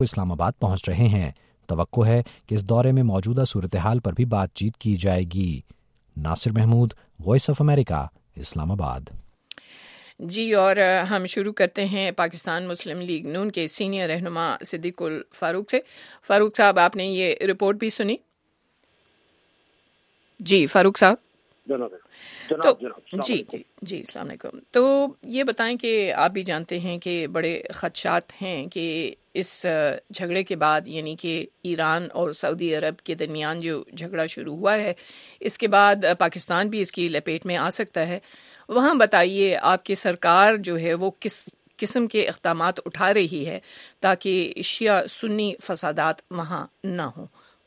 اسلام آباد پہنچ رہے ہیں۔ توقع ہے کہ اس دورے میں موجودہ صورتحال پر بھی بات چیت کی جائے گی۔ Nasir Mahmood, voice of America, Islamabad. جی، اور ہم شروع کرتے ہیں پاکستان مسلم لیگ نون کے سینئر رہنما صدیق الفاروق سے۔ فاروق صاحب، آپ نے یہ رپورٹ بھی سنی؟ جی فاروق صاحب۔ جی السلام علیکم۔ تو یہ بتائیں کہ آپ بھی جانتے ہیں کہ بڑے خدشات ہیں کہ اس جھگڑے کے بعد، یعنی کہ ایران اور سعودی عرب کے درمیان جو جھگڑا شروع ہوا ہے، اس کے بعد پاکستان بھی اس کی لپیٹ میں آ سکتا ہے۔ وہاں بتائیے آپ کی سرکار جو ہے وہ کس قسم کے اقدامات اٹھا رہی ہے تاکہ شیعہ سنی فسادات وہاں نہ ہوں؟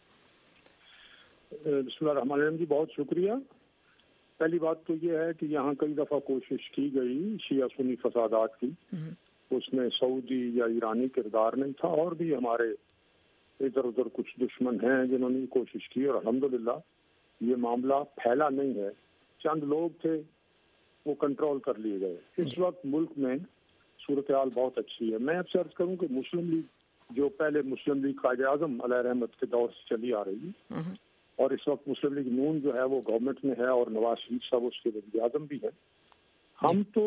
بسم اللہ الرحمن الرحیم جی، بہت شکریہ۔ پہلی بات تو یہ ہے کہ یہاں کئی دفعہ کوشش کی گئی شیعہ سنی فسادات کی، اس میں سعودی یا ایرانی کردار نہیں تھا، اور بھی ہمارے ادھر ادھر کچھ دشمن ہیں جنہوں نے کوشش کی، اور الحمدللہ یہ معاملہ پھیلا نہیں ہے۔ چند لوگ تھے وہ کنٹرول کر لیے گئے۔ اس وقت ملک میں صورتحال بہت اچھی ہے۔ میں اب سے عرض کروں کہ مسلم لیگ جو پہلے مسلم لیگ قائد اعظم علیہ رحمت کے دور سے چلی آ رہی ہے، اور اس وقت مسلم لیگ نون جو ہے وہ گورنمنٹ میں ہے، اور نواز شریف صاحب اس کے وزیر اعظم بھی ہیں۔ ہم تو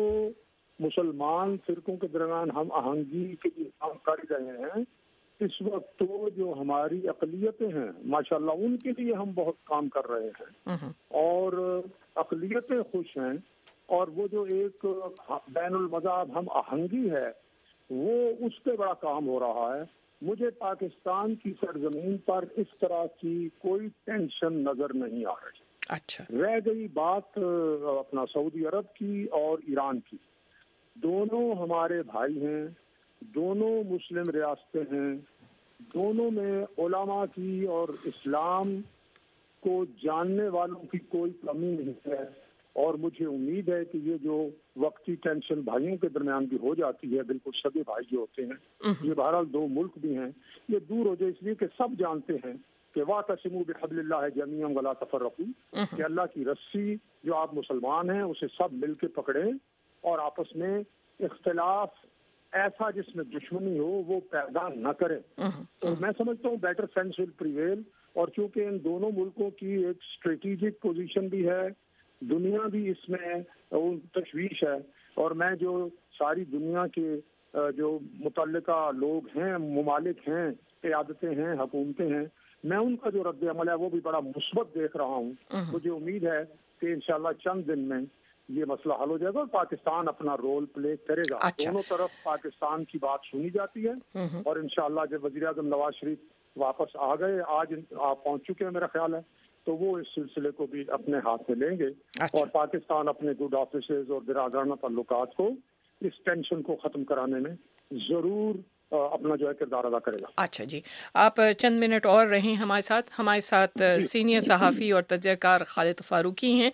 مسلمان فرقوں کے درمیان ہم آہنگی کے لیے کام کر رہے ہیں۔ اس وقت تو جو ہماری اقلیتیں ہیں ماشاءاللہ ان کے لیے ہم بہت کام کر رہے ہیں، اور اقلیتیں خوش ہیں، اور وہ جو ایک بین المذہب ہم آہنگی ہے وہ اس پہ بڑا کام ہو رہا ہے۔ مجھے پاکستان کی سرزمین پر اس طرح کی کوئی ٹینشن نظر نہیں آ رہی۔ اچھا، رہ گئی بات اپنا سعودی عرب کی اور ایران کی، دونوں ہمارے بھائی ہیں، دونوں مسلم ریاستیں ہیں، دونوں میں علماء کی اور اسلام کو جاننے والوں کی کوئی کمی نہیں ہے، اور مجھے امید ہے کہ یہ جو وقتی ٹینشن بھائیوں کے درمیان بھی ہو جاتی ہے، بالکل سگے بھائی جو ہوتے ہیں، یہ بہرحال دو ملک بھی ہیں، یہ دور ہو جائے، اس لیے کہ سب جانتے ہیں کہ واعتصموا بحبل اللہ جمیعا ولا تفرقوا، کہ اللہ کی رسی جو آپ مسلمان ہیں اسے سب مل کے پکڑیں، اور آپس میں اختلاف ایسا جس میں دشمنی ہو وہ پیدا نہ کریں۔ تو میں سمجھتا ہوں بیٹر سینس ول پریویل، اور چونکہ ان دونوں ملکوں کی ایک اسٹریٹجک پوزیشن بھی ہے، دنیا بھی اس میں تشویش ہے، اور میں جو ساری دنیا کے جو متعلقہ لوگ ہیں، ممالک ہیں، قیادتیں ہیں، حکومتیں ہیں، میں ان کا جو رد عمل ہے وہ بھی بڑا مثبت دیکھ رہا ہوں۔ مجھے امید ہے کہ انشاءاللہ چند دن میں یہ مسئلہ حل ہو جائے گا اور پاکستان اپنا رول پلے کرے گا۔ دونوں طرف پاکستان کی بات سنی جاتی ہے، اور انشاءاللہ جب وزیر اعظم نواز شریف واپس آ گئے، آج آپ پہنچ چکے ہیں میرا خیال ہے، تو وہ اس سلسلے کو بھی اپنے ہاتھ میں لیں گے، اور پاکستان اپنے گڈ آفیسز اور برادرانہ تعلقات کو اس ٹینشن کو ختم کرانے میں ضرور اپنا جو ہے کردار ادا کرے گا۔ اچھا جی، آپ چند منٹ اور رہیں ہمارے ساتھ سینئر صحافی اور تجزیہ کار خالد فاروقی ہیں۔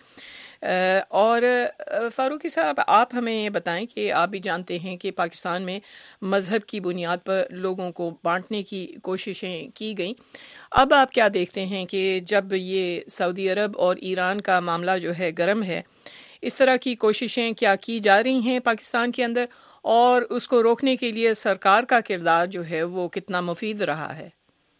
اور فاروقی صاحب، آپ ہمیں یہ بتائیں کہ آپ بھی جانتے ہیں کہ پاکستان میں مذہب کی بنیاد پر لوگوں کو بانٹنے کی کوششیں کی گئیں۔ اب آپ کیا دیکھتے ہیں کہ جب یہ سعودی عرب اور ایران کا معاملہ جو ہے گرم ہے، اس طرح کی کوششیں کیا کی جا رہی ہیں پاکستان کے اندر، اور اس کو روکنے کے لیے سرکار کا کردار جو ہے وہ کتنا مفید رہا ہے؟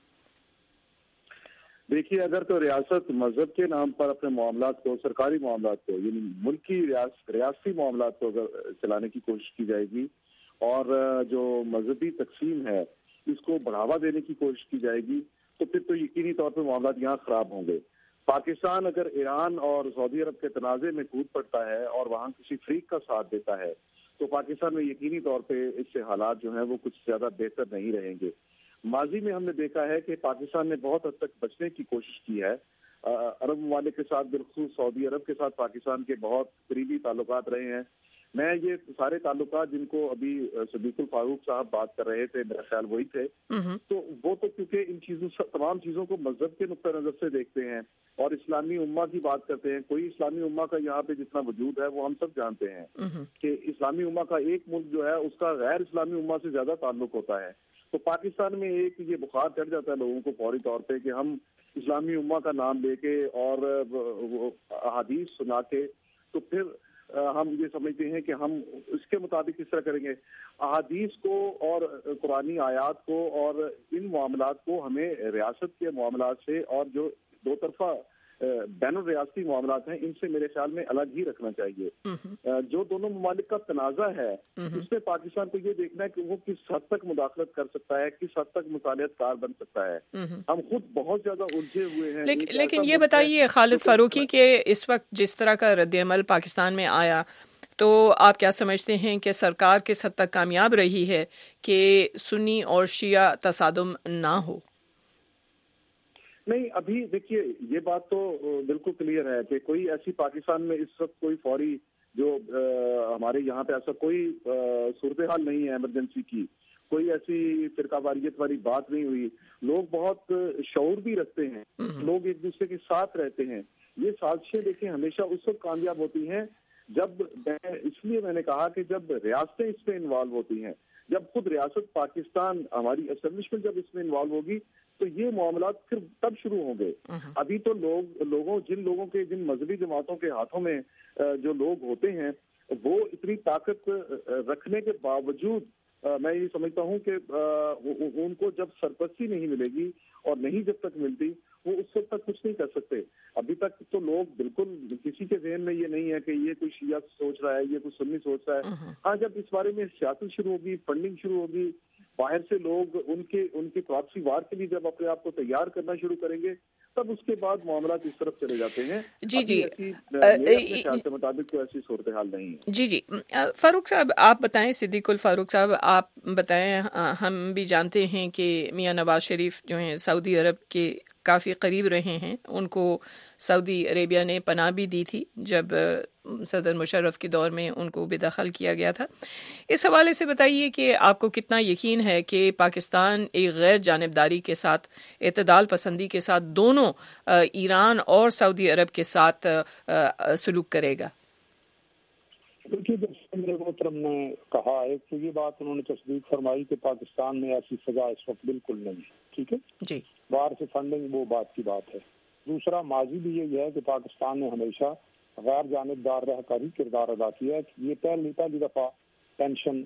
دیکھیے، اگر تو ریاست مذہب کے نام پر اپنے معاملات کو، سرکاری معاملات کو، یعنی ملکی ریاستی معاملات کو اگر چلانے کی کوشش کی جائے گی، اور جو مذہبی تقسیم ہے اس کو بڑھاوا دینے کی کوشش کی جائے گی، تو پھر تو یقینی طور پہ معاملات یہاں خراب ہوں گے۔ پاکستان اگر ایران اور سعودی عرب کے تنازع میں کود پڑتا ہے اور وہاں کسی فریق کا ساتھ دیتا ہے، تو پاکستان میں یقینی طور پہ اس سے حالات جو ہیں وہ کچھ زیادہ بہتر نہیں رہیں گے۔ ماضی میں ہم نے دیکھا ہے کہ پاکستان نے بہت حد تک بچنے کی کوشش کی ہے۔ عرب ممالک کے ساتھ، بالخصوص سعودی عرب کے ساتھ پاکستان کے بہت قریبی تعلقات رہے ہیں۔ میں یہ سارے تعلقات جن کو ابھی صدیق الفاروق صاحب بات کر رہے تھے، میرا خیال وہی تھے، تو وہ تو کیونکہ ان چیزوں تمام چیزوں کو مذہب کے نقطہ نظر سے دیکھتے ہیں اور اسلامی امہ کی بات کرتے ہیں۔ کوئی اسلامی امہ کا یہاں پہ جتنا وجود ہے وہ ہم سب جانتے ہیں کہ اسلامی امہ کا ایک ملک جو ہے اس کا غیر اسلامی امہ سے زیادہ تعلق ہوتا ہے۔ تو پاکستان میں ایک یہ بخار چڑھ جاتا ہے لوگوں کو فوری طور پہ کہ ہم اسلامی امہ کا نام لے کے اور احادیث سنا کے تو پھر ہم یہ سمجھتے ہیں کہ ہم اس کے مطابق کس طرح کریں گے. احادیث کو اور قرآنی آیات کو اور ان معاملات کو ہمیں ریاست کے معاملات سے اور جو دو طرفہ بین الریاستی معاملات ہیں ان سے میرے خیال میں الگ ہی رکھنا چاہیے. جو دونوں ممالک کا تنازع ہے اس میں پاکستان کو یہ دیکھنا ہے کہ وہ کس حد تک مداخلت کر سکتا ہے, کس حد تک مصالحت کار بن سکتا ہے. ہم خود بہت زیادہ الجھے ہوئے ہیں. لیکن یہ بتائیے خالد فاروقی کہ اس وقت جس طرح کا رد عمل پاکستان میں آیا تو آپ کیا سمجھتے ہیں کہ سرکار کس حد تک کامیاب رہی ہے کہ سنی اور شیعہ تصادم نہ ہو؟ نہیں, ابھی دیکھیے یہ بات تو بالکل کلیئر ہے کہ کوئی ایسی پاکستان میں اس وقت کوئی فوری جو ہمارے یہاں پہ ایسا کوئی صورتحال نہیں ہے ایمرجنسی کی, کوئی ایسی فرقہ واریت والی بات نہیں ہوئی. لوگ بہت شعور بھی رکھتے ہیں, لوگ ایک دوسرے کے ساتھ رہتے ہیں. یہ سازشیں دیکھیں ہمیشہ اس وقت کامیاب ہوتی ہیں جب اس لیے میں نے کہا کہ جب ریاستیں اس میں انوالو ہوتی ہیں, جب خود ریاست پاکستان ہماری اسٹیبلشمنٹ جب اس میں انوالو ہوگی تو یہ معاملات پھر تب شروع ہوں گے. ابھی تو جن مذہبی جماعتوں کے ہاتھوں میں جو لوگ ہوتے ہیں وہ اتنی طاقت رکھنے کے باوجود میں یہ سمجھتا ہوں کہ ان کو جب سرپرستی نہیں ملے گی اور نہیں جب تک ملتی وہ اس وقت تک کچھ نہیں کر سکتے. ابھی تک تو لوگ بالکل کسی کے ذہن میں یہ نہیں ہے کہ یہ کوئی شیعہ سوچ رہا ہے, یہ کوئی سنی سوچ رہا ہے. ہاں, جب اس بارے میں سیاست شروع ہوگی, فنڈنگ شروع ہوگی, باہر سے لوگ ان کے پراکسی وار کے لیے جب اپنے آپ کو تیار کرنا شروع کریں گے تب اس کے بعد معاملات اس طرف چلے جاتے ہیں. جی میرے خیال کے مطابق تو ایسی صورتحال نہیں ہے. جی فاروق صاحب آپ بتائیں, صدیق الفاروق صاحب آپ بتائیں. ہم بھی جانتے ہیں کہ میاں نواز شریف جو ہیں سعودی عرب کے کافی قریب رہے ہیں, ان کو سعودی عربیہ نے پناہ بھی دی تھی جب صدر مشرف کے دور میں ان کو بے دخل کیا گیا تھا. اس حوالے سے بتائیے کہ آپ کو کتنا یقین ہے کہ پاکستان ایک غیر جانبداری کے ساتھ, اعتدال پسندی کے ساتھ دونوں ایران اور سعودی عرب کے ساتھ سلوک کرے گا؟ دیکھیے, جیسے میرے محترم نے کہا, ایک تو یہ بات انہوں نے تصدیق فرمائی کہ پاکستان میں ایسی سزا اس وقت بالکل نہیں ہے. ٹھیک ہے جی, باہر سے فنڈنگ وہ بات کی بات ہے. دوسرا, ماضی بھی یہی ہے کہ پاکستان نے ہمیشہ غیر جانبدار رہ کر ہی کردار ادا کیا ہے. یہ پہلی دفعہ ٹینشن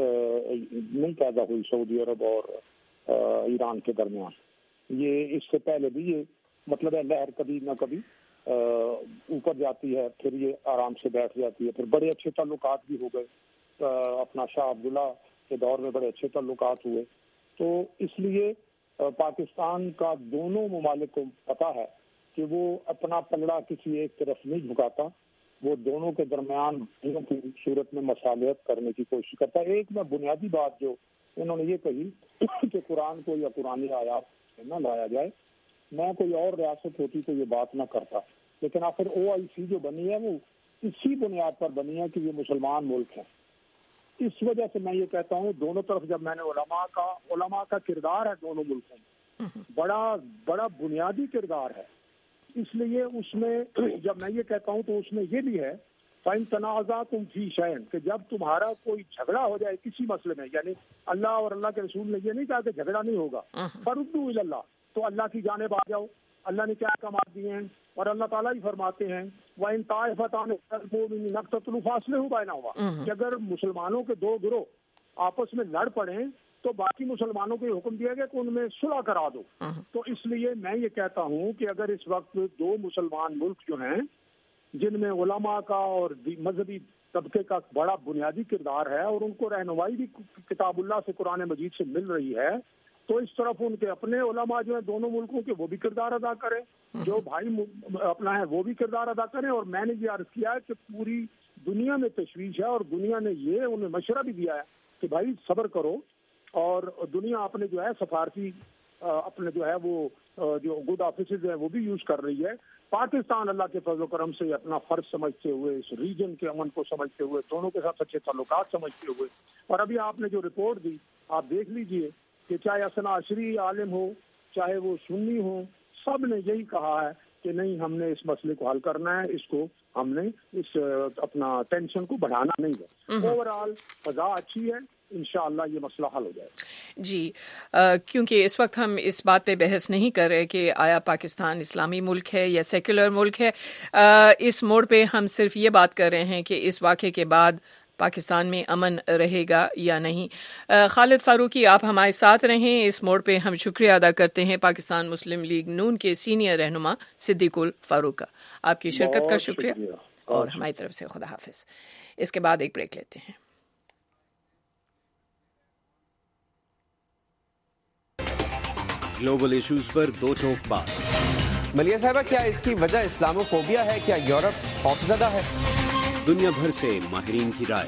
نہیں پیدا ہوئی سعودی عرب اور ایران کے درمیان. یہ اس سے پہلے بھی یہ مطلب ہے لہر کبھی نہ کبھی اوپر جاتی ہے, پھر یہ آرام سے بیٹھ جاتی ہے. پھر بڑے اچھے تعلقات بھی ہو گئے, اپنا شاہ عبداللہ کے دور میں بڑے اچھے تعلقات ہوئے. تو اس لیے پاکستان کا دونوں ممالک کو پتا ہے کہ وہ اپنا پلڑا کسی ایک طرف نہیں جھکاتا, وہ دونوں کے درمیان کی صورت میں مصالحت کرنے کی کوشش کرتا ہے. ایک میں بنیادی بات جو انہوں نے یہ کہی کہ قرآن کو یا قرآنی آیات نہ لایا جائے, میں کوئی اور ریاست ہوتی تو یہ بات نہ کرتا, لیکن آخر OIC جو بنی ہے وہ اسی بنیاد پر بنی ہے کہ یہ مسلمان ملک ہیں. اس وجہ سے میں یہ کہتا ہوں دونوں طرف, جب میں نے علماء کا کردار ہے دونوں ملکوں میں, بڑا بنیادی کردار ہے. اس لیے اس میں جب میں یہ کہتا ہوں تو اس میں یہ بھی ہے فَإِن تَنَازَعْتُمْ فِي شَيْءٍ کہ جب تمہارا کوئی جھگڑا ہو جائے کسی مسئلے میں, یعنی اللہ اور اللہ کے رسول نے یہ نہیں کہا کہ جھگڑا نہیں ہوگا, فَرُدُّوا إِلَى اللَّهِ, تو اللہ کی جانب آ جاؤ. اللہ نے کیا احکامات دیے ہیں اور اللہ تعالیٰ ہی فرماتے ہیں وَإِن طَائِفَتَانِ مِنَ الْمُؤْمِنِينَ اقْتَتَلُوا فَأَصْلِحُوا بَيْنَهُمَا, کہ اگر مسلمانوں کے دو گروہ آپس میں لڑ پڑیں تو باقی مسلمانوں کو یہ حکم دیا گیا کہ ان میں صلح کرا دو. تو اس لیے میں یہ کہتا ہوں کہ اگر اس وقت دو مسلمان ملک جو ہیں جن میں علماء کا اور مذہبی طبقے کا بڑا بنیادی کردار ہے اور ان کو رہنمائی بھی کتاب اللہ سے قرآن مجید سے مل رہی ہے, تو اس طرف ان کے اپنے علماء جو ہیں دونوں ملکوں کے وہ بھی کردار ادا کریں, جو بھائی اپنا ہے وہ بھی کردار ادا کریں. اور میں نے یہ عرض کیا ہے کہ پوری دنیا میں تشویش ہے اور دنیا نے یہ انہیں مشورہ بھی دیا ہے کہ بھائی صبر کرو, اور دنیا اپنے جو ہے سفارتی اپنے جو ہے وہ جو گڈ آفیسز ہیں وہ بھی یوز کر رہی ہے. پاکستان اللہ کے فضل و کرم سے اپنا فرض سمجھتے ہوئے, اس ریجن کے امن کو سمجھتے ہوئے, دونوں کے ساتھ اچھے تعلقات سمجھتے ہوئے, اور ابھی آپ نے جو رپورٹ دی آپ دیکھ لیجئے کہ چاہے حسن عشری عالم ہو چاہے وہ سنی ہو, سب نے یہی کہا ہے کہ نہیں ہم نے اس مسئلے کو حل کرنا ہے, اس کو ہم نے اس اپنا ٹینشن کو بڑھانا نہیں ہے. اوور آل فضا اچھی ہے, इंशाअल्लाह ये मसला हल हो जाए. جی کیونکہ اس وقت ہم اس بات پہ بحث نہیں کر رہے کہ آیا پاکستان اسلامی ملک ہے یا سیکولر ملک ہے. اس موڑ پہ ہم صرف یہ بات کر رہے ہیں کہ اس واقعے کے بعد پاکستان میں امن رہے گا یا نہیں. خالد فاروقی آپ ہمارے ساتھ رہیں. اس موڑ پہ ہم شکریہ ادا کرتے ہیں پاکستان مسلم لیگ نون کے سینئر رہنما صدیق الفاروق کا. آپ کی شرکت کا شکریہ اور ہماری طرف سے خدا حافظ. اس کے بعد ایک بریک لیتے ہیں. گلوبل ایشوز پر دو ٹوک بات. ملیہ صاحبہ کیا اس کی وجہ اسلاموفوبیا ہے؟ کیا یورپ خوفزدہ ہے؟ دنیا بھر سے ماہرین کی رائے.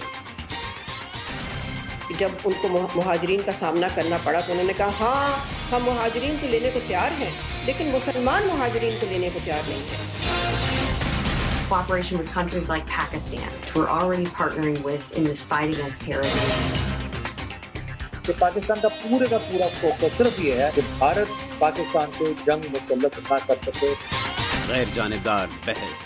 جب ان کو مہاجرین کا سامنا کرنا پڑا تو انہوں نے کہا ہاں ہم مہاجرین تو لینے کو تیار ہیں لیکن مسلمان مہاجرین کو لینے کو تیار نہیں ہیں. Cooperation with countries like Pakistan, which we're already partnering with in this fight against terrorism. کہ پاکستان کا پورا فوکس صرف یہ ہے کہ بھارت پاکستان سے جنگ مسلط نہ کر سکے. غیر جانبدار بحث.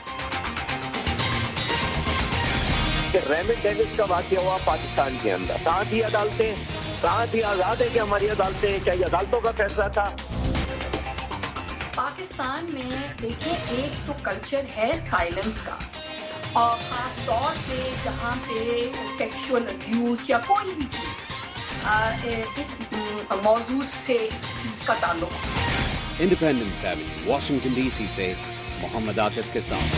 کہ ریمنڈ ڈیوس کا واقعہ ہوا پاکستان کے اندر. کہاں تھی عدالتیں؟ کہاں تھی آزاد ہے کہ ہماری عدالتیں؟ کیا یہ عدالتوں کا فیصلہ تھا؟ پاکستان میں دیکھیں ایک تو کلچر ہے سائلنس کا اور خاص طور پہ جہاں پہ سیکشول ابیوز یا کوئی بھی چیز اس موضوع سے اس کا تعلق. Independence avenue Washington D C سے محمد عاطف کے ساتھ.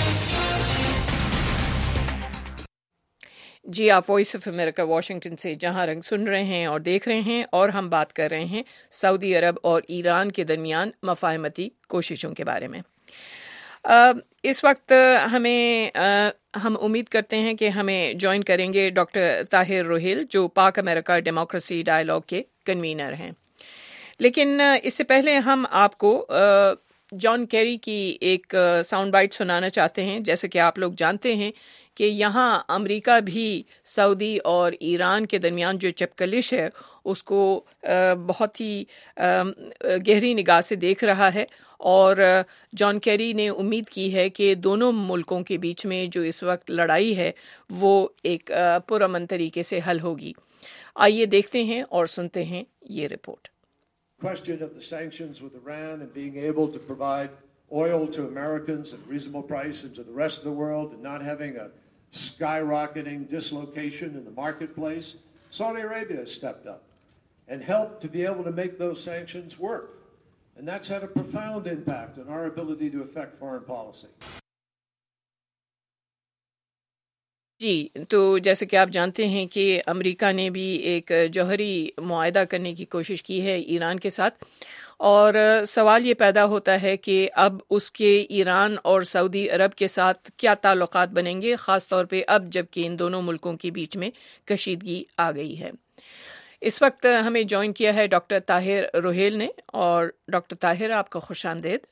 جی آپ وائس آف امریکہ واشنگٹن سے جہاں رنگ سن رہے ہیں اور دیکھ رہے ہیں اور ہم بات کر رہے ہیں سعودی عرب اور ایران کے درمیان مفاہمتی کوششوں کے بارے میں. اس وقت ہم امید کرتے ہیں کہ ہمیں جوائن کریں گے ڈاکٹر طاہر روہیل جو پاک امریکہ ڈیموکریسی ڈائیلاگ کے کنوینر ہیں. لیکن اس سے پہلے ہم آپ کو جان کیری کی ایک ساؤنڈ بائٹ سنانا چاہتے ہیں. جیسے کہ آپ لوگ جانتے ہیں کہ یہاں امریکہ بھی سعودی اور ایران کے درمیان جو چپکلش ہے اس کو بہت ہی گہری نگاہ سے دیکھ رہا ہے اور جان کیری نے امید کی ہے کہ دونوں ملکوں کے بیچ میں جو اس وقت لڑائی ہے وہ ایک پرامن طریقے سے حل ہوگی. آئیے دیکھتے ہیں اور سنتے ہیں یہ report. Question of the sanctions with Iran and being able to provide oil to Americans at a reasonable price and to the rest of the world and not having a skyrocketing dislocation in the marketplace. Saudi Arabia has stepped up and helped to be able to make those sanctions work. And that's had a profound impact on our ability to affect foreign policy. جی تو جیسے کہ آپ جانتے ہیں کہ امریکہ نے بھی ایک جوہری معاہدہ کرنے کی کوشش کی ہے ایران کے ساتھ اور سوال یہ پیدا ہوتا ہے کہ اب اس کے ایران اور سعودی عرب کے ساتھ کیا تعلقات بنیں گے، خاص طور پہ اب جب کہ ان دونوں ملکوں کے بیچ میں کشیدگی آ گئی ہے. اس وقت ہمیں جوائن کیا ہے ڈاکٹر طاہر روہیل نے. اور ڈاکٹر طاہر آپ کا خوش آمدید.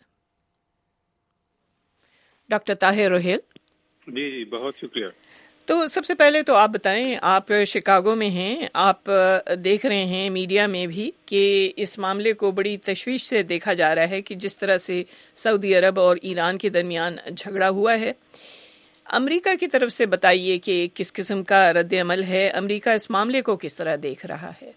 ڈاکٹر طاہر روہیل. جی بہت شکریہ. تو سب سے پہلے تو آپ بتائیں، آپ شکاگو میں ہیں، آپ دیکھ رہے ہیں میڈیا میں بھی کہ اس معاملے کو بڑی تشویش سے دیکھا جا رہا ہے کہ جس طرح سے سعودی عرب اور ایران کے درمیان جھگڑا ہوا ہے. امریکہ کی طرف سے بتائیے کہ کس قسم کا رد عمل ہے، امریکہ اس معاملے کو کس طرح دیکھ رہا ہے؟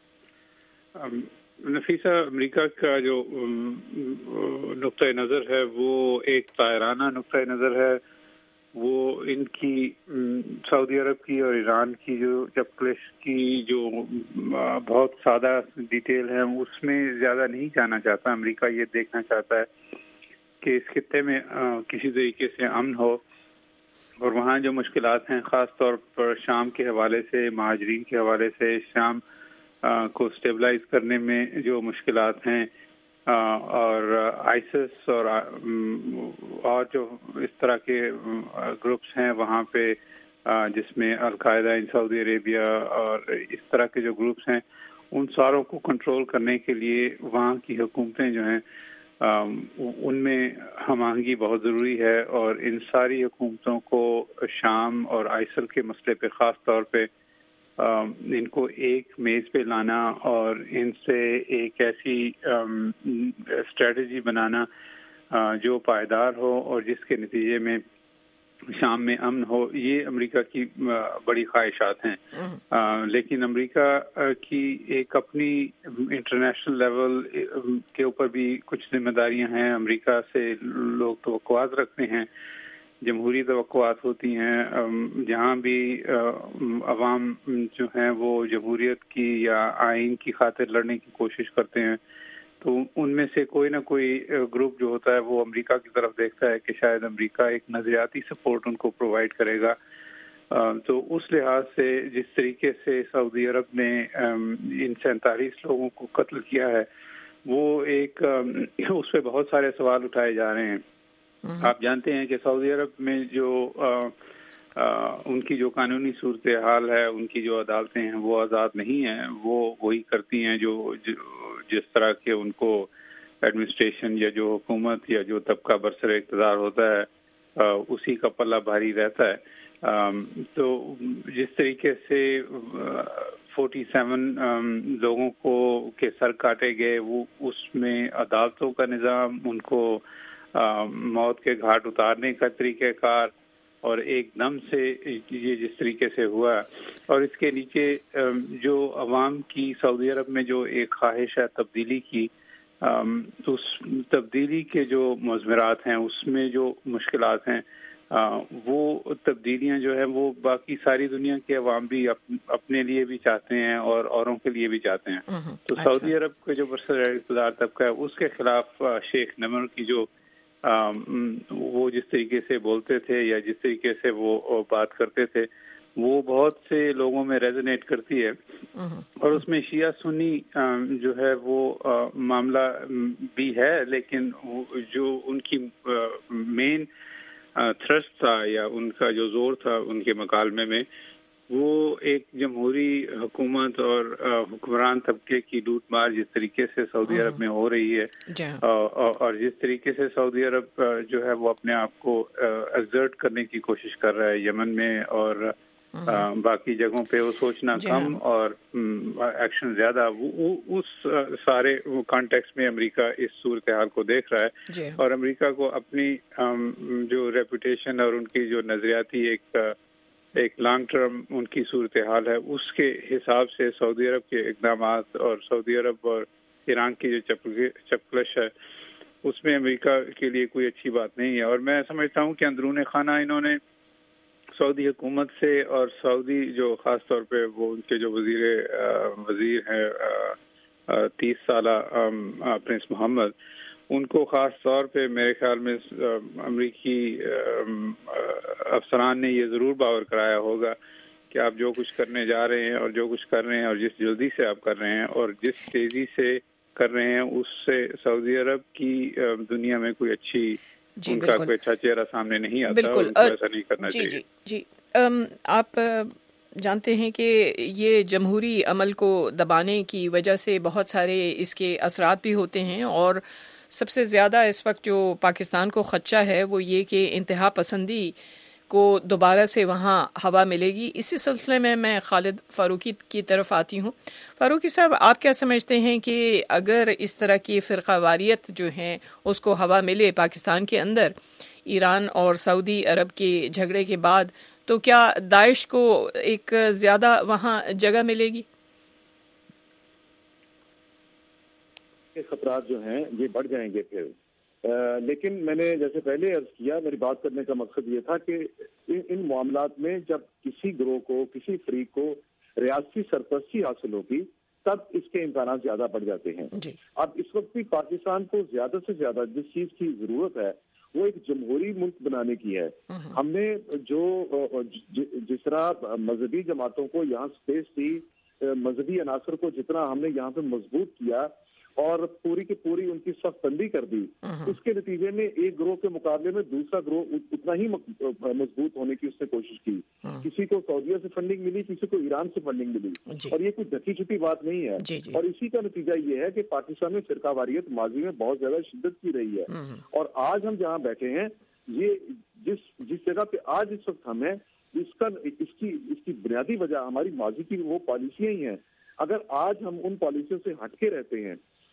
نفیسہ، امریکہ کا جو نقطۂ نظر ہے وہ ایک طاہرانہ نقطۂ نظر ہے. وہ ان کی سعودی عرب کی اور ایران کی جو چپکلش کی جو بہت سادہ ڈیٹیل ہے اس میں زیادہ نہیں جانا چاہتا. امریکہ یہ دیکھنا چاہتا ہے کہ اس خطے میں کسی طریقے سے امن ہو اور وہاں جو مشکلات ہیں خاص طور پر شام کے حوالے سے، مہاجرین کے حوالے سے، شام کو اسٹیبلائز کرنے میں جو مشکلات ہیں اور آئسس اور جو اس طرح کے گروپس ہیں وہاں پہ جس میں القاعدہ ان سعودی عربیہ اور اس طرح کے جو گروپس ہیں ان ساروں کو کنٹرول کرنے کے لیے وہاں کی حکومتیں جو ہیں ان میں ہم آہنگی بہت ضروری ہے. اور ان ساری حکومتوں کو شام اور آئسل کے مسئلے پہ خاص طور پہ ان کو ایک میز پہ لانا اور ان سے ایک ایسی اسٹریٹجی بنانا جو پائیدار ہو اور جس کے نتیجے میں شام میں امن ہو، یہ امریکہ کی بڑی خواہشات ہیں. لیکن امریکہ کی ایک اپنی انٹرنیشنل لیول کے اوپر بھی کچھ ذمہ داریاں ہیں. امریکہ سے لوگ توقعات رکھتے ہیں، جمہوری توقعات ہوتی ہیں. جہاں بھی عوام جو ہیں وہ جمہوریت کی یا آئین کی خاطر لڑنے کی کوشش کرتے ہیں، تو ان میں سے کوئی نہ کوئی گروپ جو ہوتا ہے وہ امریکہ کی طرف دیکھتا ہے کہ شاید امریکہ ایک نظریاتی سپورٹ ان کو پرووائڈ کرے گا. تو اس لحاظ سے جس طریقے سے سعودی عرب نے ان 47 لوگوں کو قتل کیا ہے، وہ ایک اس پہ بہت سارے سوال اٹھائے جا رہے ہیں. آپ جانتے ہیں کہ سعودی عرب میں جو ان کی جو قانونی صورتحال ہے، ان کی جو عدالتیں ہیں وہ آزاد نہیں ہیں. وہ وہی کرتی ہیں جو جس طرح کے ان کو ایڈمنسٹریشن یا جو حکومت یا جو طبقہ برسر اقتدار ہوتا ہے اسی کا پلہ بھاری رہتا ہے. تو جس طریقے سے 47 لوگوں کو کے سر کاٹے گئے، وہ اس میں عدالتوں کا نظام، ان کو موت کے گھاٹ اتارنے کا طریقہ کار، اور ایک دم سے یہ جس طریقے سے ہوا، اور اس کے نیچے جو عوام کی سعودی عرب میں جو ایک خواہش ہے تبدیلی کی، اس تبدیلی کے جو مضمرات ہیں، اس میں جو مشکلات ہیں، وہ تبدیلیاں جو ہیں وہ باقی ساری دنیا کے عوام بھی اپنے لیے بھی چاہتے ہیں اور اوروں کے لیے بھی چاہتے ہیں. تو سعودی عرب کے جو برسر اقتدار طبقہ ہے اس کے خلاف شیخ نمر کی جو وہ جس طریقے سے بولتے تھے یا جس طریقے سے وہ بات کرتے تھے، وہ بہت سے لوگوں میں ریزونیٹ کرتی ہے. اور اس میں شیعہ سنی جو ہے وہ معاملہ بھی ہے، لیکن جو ان کی مین تھرسٹ تھا یا ان کا جو زور تھا ان کے مکالمے میں، وہ ایک جمہوری حکومت اور حکمران طبقے کی لوٹ مار جس طریقے سے سعودی عرب میں ہو رہی ہے، اور جس طریقے سے سعودی عرب جو ہے وہ اپنے آپ کو ایگزرٹ کرنے کی کوشش کر رہا ہے یمن میں اور باقی جگہوں پہ، وہ سوچنا کم اور ایکشن زیادہ. اس سارے کانٹیکس میں امریکہ اس صورتحال کو دیکھ رہا ہے، اور امریکہ کو اپنی جو ریپوٹیشن اور ان کی جو نظریاتی ایک لانگ ٹرم ان کی صورتحال ہے، اس کے حساب سے سعودی عرب کے اقدامات اور سعودی عرب اور ایران کی جو چپکلش ہے، اس میں امریکہ کے لیے کوئی اچھی بات نہیں ہے. اور میں سمجھتا ہوں کہ اندرون خانہ انہوں نے سعودی حکومت سے اور سعودی جو خاص طور پہ وہ ان کے جو وزیر ہیں 30 سالہ پرنس محمد، ان کو خاص طور پہ میرے خیال میں امریکی افسران نے یہ ضرور باور کرایا ہوگا کہ آپ جو کچھ کرنے جا رہے ہیں اور جو کچھ کر رہے ہیں اور جس جلدی سے آپ کر رہے ہیں اور جس تیزی سے کر رہے ہیں، اس سے سعودی عرب کی دنیا میں کوئی اچھی ان کا کوئی اچھا چہرہ سامنے نہیں آتا. ان کو ایسا نہیں کرنا چاہیے. جی آپ جانتے ہیں کہ یہ جمہوری عمل کو دبانے کی وجہ سے بہت سارے اس کے اثرات بھی ہوتے ہیں، اور سب سے زیادہ اس وقت جو پاکستان کو خدشہ ہے وہ یہ کہ انتہا پسندی کو دوبارہ سے وہاں ہوا ملے گی. اسی سلسلے میں خالد فاروقی کی طرف آتی ہوں. فاروقی صاحب، آپ کیا سمجھتے ہیں کہ اگر اس طرح کی فرقہ واریت جو ہیں اس کو ہوا ملے پاکستان کے اندر ایران اور سعودی عرب کے جھگڑے کے بعد، تو کیا داعش کو ایک زیادہ وہاں جگہ ملے گی؟ خطرات جو ہیں یہ بڑھ جائیں گے پھر. لیکن میں نے جیسے پہلے عرض کیا، میری بات کرنے کا مقصد یہ تھا کہ ان معاملات میں جب کسی گروہ کو، کسی فریق کو ریاستی سرپرستی حاصل ہوگی تب اس کے امکانات زیادہ بڑھ جاتے ہیں. اب اس وقت بھی پاکستان کو زیادہ سے زیادہ جس چیز کی ضرورت ہے وہ ایک جمہوری ملک بنانے کی ہے. ہم نے جس طرح مذہبی جماعتوں کو یہاں سپیس دی، مذہبی عناصر کو جتنا ہم نے یہاں پہ مضبوط کیا اور پوری کی پوری ان کی صف بندی کر دی، اس کے نتیجے میں ایک گروہ کے مقابلے میں دوسرا گروہ اتنا ہی مضبوط ہونے کی اس نے کوشش کی. کسی کو سعودیہ سے فنڈنگ ملی، کسی کو ایران سے فنڈنگ ملی، اور یہ کوئی ڈھکی چھپی بات نہیں ہے. اور اسی کا نتیجہ یہ ہے کہ پاکستان میں فرقہ واریت ماضی میں بہت زیادہ شدت کی رہی ہے. اور آج ہم جہاں بیٹھے ہیں، یہ جس جگہ پہ آج اس وقت ہم ہیں، اس کی بنیادی وجہ ہماری ماضی کی وہ پالیسیاں ہی ہیں. اگر آج ہم ان پالیسیوں سے ہٹ کے رہتے ہیں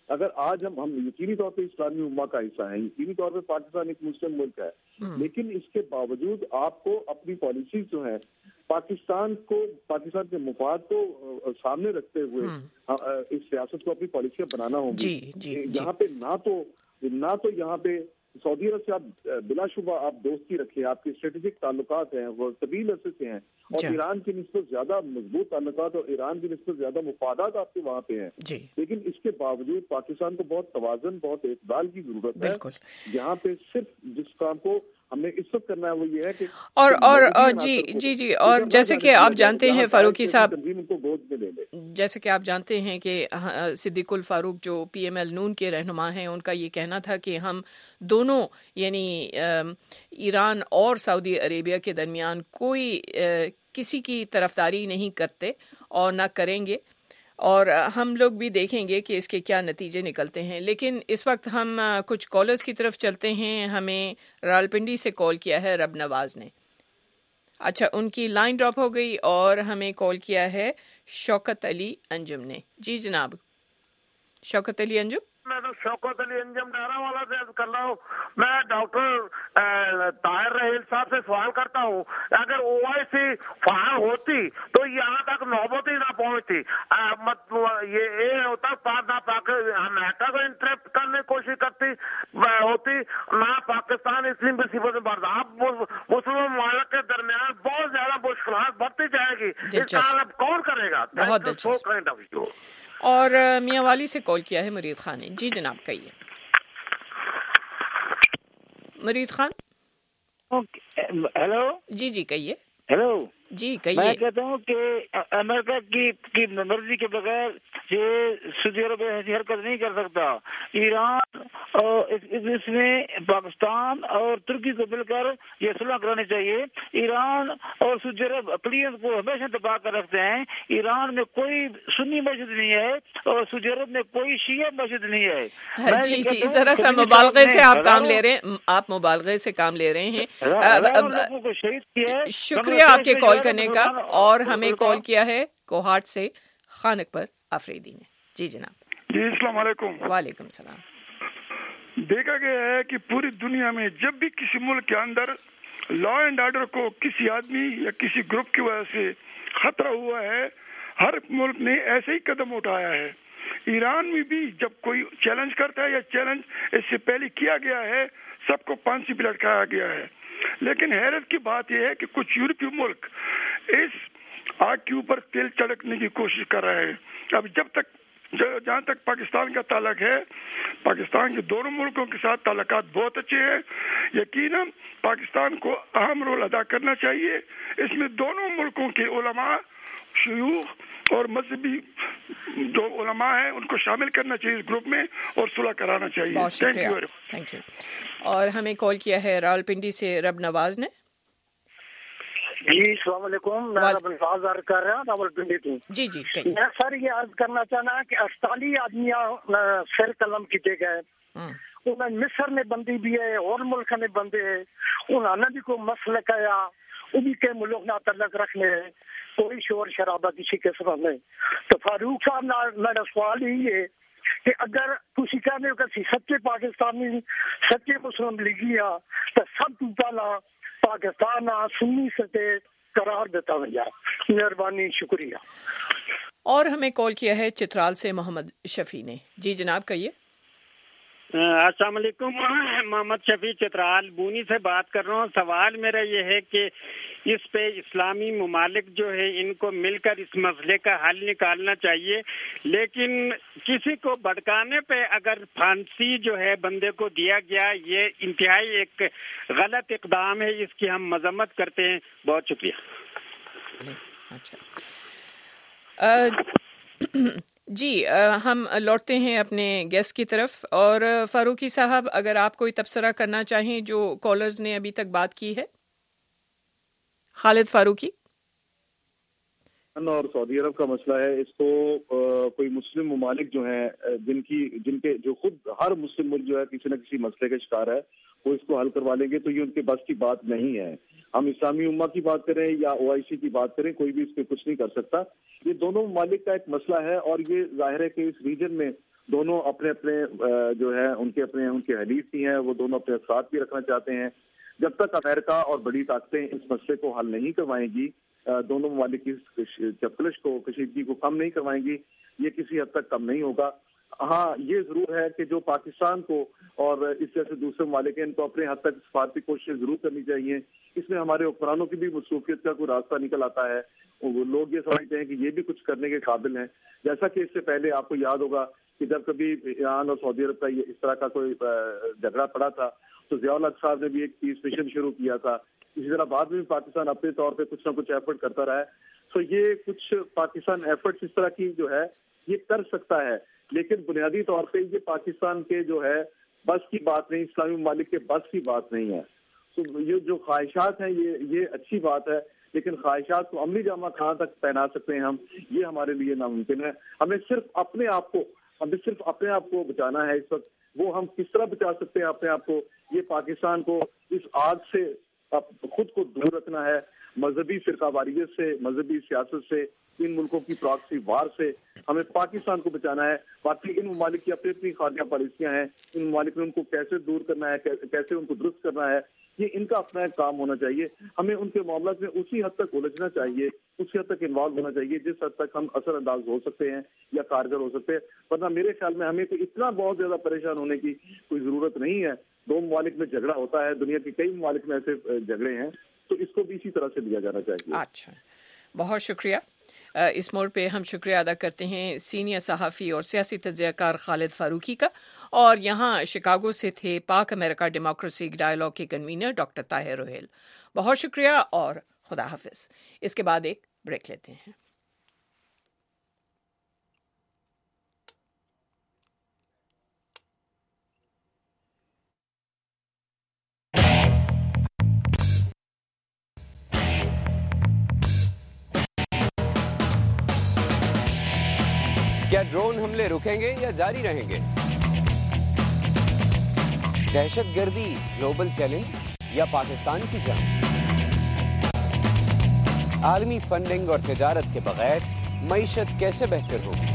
اگر آج ہم یقینی طور پہ اسلامی امہ کا حصہ ہیں، یقینی طور پہ پاکستان ایک مسلم ملک ہے، لیکن اس کے باوجود آپ کو اپنی پالیسیز جو ہیں پاکستان کے مفاد کو سامنے رکھتے ہوئے اس ریاست کو اپنی پالیسیاں بنانا ہوں گی. یہاں پہ نہ تو یہاں پہ سعودی عرب سے آپ بلا شبہ آپ دوستی رکھیں، آپ کے اسٹریٹجک تعلقات ہیں وہ طویل عرصے سے ہیں، اور ایران کی نسبت زیادہ مضبوط تعلقات اور ایران کی نسبت زیادہ مفادات آپ کے وہاں پہ ہیں. لیکن اس کے باوجود پاکستان کو بہت توازن، بہت اعتدال کی ضرورت ہے. یہاں پہ صرف جس کام کو ہم نے اس وقت کرنا ہے وہ یہ ہے کہ جی اور جیسے کہ آپ جانتے ہیں فاروقی صاحب، جیسے کہ آپ جانتے ہیں کہ صدیق الفاروق جو پی ایم ایل نون کے رہنما ہیں، ان کا یہ کہنا تھا کہ ہم دونوں یعنی ایران اور سعودی عربیہ کے درمیان کوئی کسی کی طرفداری نہیں کرتے اور نہ کریں گے، اور ہم لوگ بھی دیکھیں گے کہ اس کے کیا نتیجے نکلتے ہیں. لیکن اس وقت ہم کچھ کالرز کی طرف چلتے ہیں. ہمیں راولپنڈی سے کال کیا ہے رب نواز نے. اچھا، ان کی لائن ڈراپ ہو گئی، اور ہمیں کال کیا ہے شوکت علی انجم نے. جی جناب، شوکت علی انجم. میں تو شوکت علی انجم ڈیرا والا سے عرض کر رہا ہوں. میں ڈاکٹر طاہر رحیل صاحب سے سوال کرتا ہوں، اگر او آئی سی فعال ہوتی تو یہاں تک نوبت ہی نہ پہنچتی. یہ ہوتا امریکہ کو انٹرپٹ کرنے کی کوشش کرتی ہوتی، نہ پاکستان اس مصیبت میں بڑھتا. اب مسلم ممالک کے درمیان بہت زیادہ مشکلات بڑھتی جائے گی. اس کا اب کون کرے گا؟ بہت دلچسپ. اور میاں والی سے کال کیا ہے مرید خان نے. جی جناب کہیے. مرید خان. ہیلو. جی کہیے. ہیلو. جی کہیے. میں کہتا ہوں کہ امریکہ کی مرضی کے بغیر یہ سعودی عرب ایسی حرکت نہیں کر سکتا. ایران اور اس میں پاکستان اور ترکی کو مل کر یہ صلح کرانی چاہیے. ایران اور سعودی عرب اقلیت کو ہمیشہ دبا کر رکھتے ہیں. ایران میں کوئی سنی مسجد نہیں ہے اور سعودی عرب میں کوئی شیعہ مسجد نہیں ہے. جی ذرا سا مبالغے سے آپ کام لے رہے ہیں، آپ مبالغے سے کام لے رہے ہیں. شکریہ آپ کے کال کرنے کا. اور ہمیں کال کیا ہے کوہاٹ سے خان اکبر آفریدی نے. جی جناب. جی السلام علیکم. وعلیکم السلام. دیکھا گیا ہے کہ پوری دنیا میں جب بھی کسی ملک کے اندر لا اینڈ آرڈر کو کسی آدمی یا کسی گروپ کی وجہ سے خطرہ ہوا ہے، ہر ملک نے ایسے ہی قدم اٹھایا ہے. ایران میں بھی جب کوئی چیلنج کرتا ہے یا چیلنج اس سے پہلے کیا گیا ہے، سب کو پھانسی پہ لٹکایا گیا ہے. لیکن حیرت کی بات یہ ہے کہ کچھ یورپی ملک اس آگ کے اوپر تیل چھڑکنے کی کوشش کر رہے ہیں. اب جہاں تک پاکستان کا تعلق ہے، پاکستان کے دونوں ملکوں کے ساتھ تعلقات بہت اچھے ہیں. یقیناً پاکستان کو اہم رول ادا کرنا چاہیے. اس میں دونوں ملکوں کے علماء، شیوخ اور مذہبی جو علماء ہیں ان کو شامل کرنا چاہیے اس گروپ میں اور صلح کرانا چاہیے. Thank you. اور ہمیں کال کیا ہے راولپنڈی سے رب نواز نے. جی السلام علیکم. میں رب نواز عرض کر رہا ہوں راولپنڈی سے. جی میں سر یہ عرض کرنا چاہنا کہ 48 آدمی سر قلم کیے گئے. انہیں مصر میں بندی بھی ہے اور ملک میں بندے ہیں. انہوں نے بھی کوئی مسئلہ کیا، وہ بھی کئی ملک نہ تعلق رکھنے ہیں، کوئی شور شرابہ کسی قسم میں. تو فاروق صاحب میرا سوال یہی ہے کہ اگر کسی کہنے کا سچے پاکستانی سچے مسلم لیگی تو سب تو پہلا پاکستان سنی سطح قرار دیتا بھیا. مہربانی، شکریہ. اور ہمیں کال کیا ہے چترال سے محمد شفیع نے. جی جناب کہیے. السلام علیکم. محمد شفیع چترال بونی سے بات کر رہا ہوں. سوال میرا یہ ہے کہ اس پہ اسلامی ممالک جو ہے ان کو مل کر اس مسئلے کا حل نکالنا چاہیے، لیکن کسی کو بھڑکانے پہ اگر پھانسی جو ہے بندے کو دیا گیا، یہ انتہائی ایک غلط اقدام ہے، اس کی ہم مذمت کرتے ہیں. بہت شکریہ. جی ہم لوٹتے ہیں اپنے گیسٹ کی طرف. اور فاروقی صاحب اگر آپ کوئی تبصرہ کرنا چاہیں جو کالرز نے ابھی تک بات کی ہے. خالد فاروقی. اور سعودی عرب کا مسئلہ ہے، اس کو کوئی مسلم ممالک جو ہیں جن کے جو خود ہر مسلم ملک جو ہے کسی نہ کسی مسئلے کا شکار ہے، وہ اس کو حل کروا لیں گے تو یہ ان کے بس کی بات نہیں ہے. ہم اسلامی امہ کی بات کریں یا او آئی سی کی بات کریں، کوئی بھی اس پہ کچھ نہیں کر سکتا. یہ دونوں ممالک کا ایک مسئلہ ہے اور یہ ظاہر ہے کہ اس ریجن میں دونوں اپنے اپنے جو ہے ان کے حلیف بھی ہیں، وہ دونوں اپنے ساتھ بھی رکھنا چاہتے ہیں. جب تک امریکہ اور بڑی طاقتیں اس مسئلے کو حل نہیں کروائیں گی، دونوں ممالک کی چپکلش کو، کشیدگی کو کم نہیں کروائیں گی، یہ کسی حد تک کم نہیں ہوگا. ہاں یہ ضرور ہے کہ جو پاکستان کو اور اس جیسے دوسرے ممالک ہیں ان کو اپنے حد تک سفارتی کوششیں ضرور کرنی چاہیے. اس میں ہمارے حکمرانوں کی بھی مصروفیت کا کوئی راستہ نکل آتا ہے. لوگ یہ سمجھتے ہیں کہ یہ بھی کچھ کرنے کے قابل ہیں، جیسا کہ اس سے پہلے آپ کو یاد ہوگا کہ جب کبھی ایران اور سعودی عرب کا اس طرح کا کوئی جھگڑا پڑا تھا تو ضیاء الحق صاحب نے بھی ایک پیس مشن شروع کیا تھا. اسی طرح بعد میں بھی پاکستان اپنے طور پہ کچھ نہ کچھ ایفرٹ کرتا رہا ہے. تو یہ کچھ پاکستان ایفرٹس اس طرح کی جو ہے یہ کر سکتا ہے، لیکن بنیادی طور پہ یہ پاکستان کے جو ہے بس کی بات نہیں، اسلامی ممالک کے بس کی بات نہیں ہے. تو یہ جو خواہشات ہیں یہ اچھی بات ہے، لیکن خواہشات کو عملی جامہ کہاں تک پہنا سکتے ہیں ہم، یہ ہمارے لیے ناممکن ہے. ہمیں صرف اپنے آپ کو بچانا ہے. اس وقت وہ ہم کس طرح بچا سکتے ہیں اپنے آپ کو، یہ پاکستان کو اس آگ سے خود کو دور رکھنا ہے. مذہبی فرقہ واریت سے، مذہبی سیاست سے، ان ملکوں کی پراکسی وار سے ہمیں پاکستان کو بچانا ہے. باقی ان ممالک کی اپنی اپنی خارجہ پالیسیاں ہیں، ان ممالک میں ان کو کیسے دور کرنا ہے، کیسے ان کو درست کرنا ہے، یہ ان کا اپنا ایک کام ہونا چاہیے. ہمیں ان کے معاملات میں اسی حد تک الجھنا چاہیے، اسی حد تک انوالو ہونا چاہیے جس حد تک ہم اثر انداز ہو سکتے ہیں یا کارگر ہو سکتے ہیں. ورنہ میرے خیال میں ہمیں تو اتنا بہت زیادہ پریشان ہونے کی کوئی ضرورت نہیں ہے. دو ممالک میں جھگڑا ہوتا ہے، دنیا کے کئی ممالک میں ایسے جھگڑے ہیں، تو اس کو بھی اسی طرح سے لیا جانا چاہیے. اچھا، بہت شکریہ. اس موڑ پہ ہم شکریہ ادا کرتے ہیں سینئر صحافی اور سیاسی تجزیہ کار خالد فاروقی کا، اور یہاں شکاگو سے تھے پاک امریکہ ڈیموکریسی ڈائیلاگ کے کنوینر ڈاکٹر طاہر روہیل. بہت شکریہ اور خدا حافظ. اس کے بعد ایک بریک لیتے ہیں. کیا ڈرون حملے رکیں گے یا جاری رہیں گے؟ دہشت گردی گلوبل چیلنج یا پاکستان کی جنگ؟ عالمی فنڈنگ اور تجارت کے بغیر معیشت کیسے بہتر ہوگی؟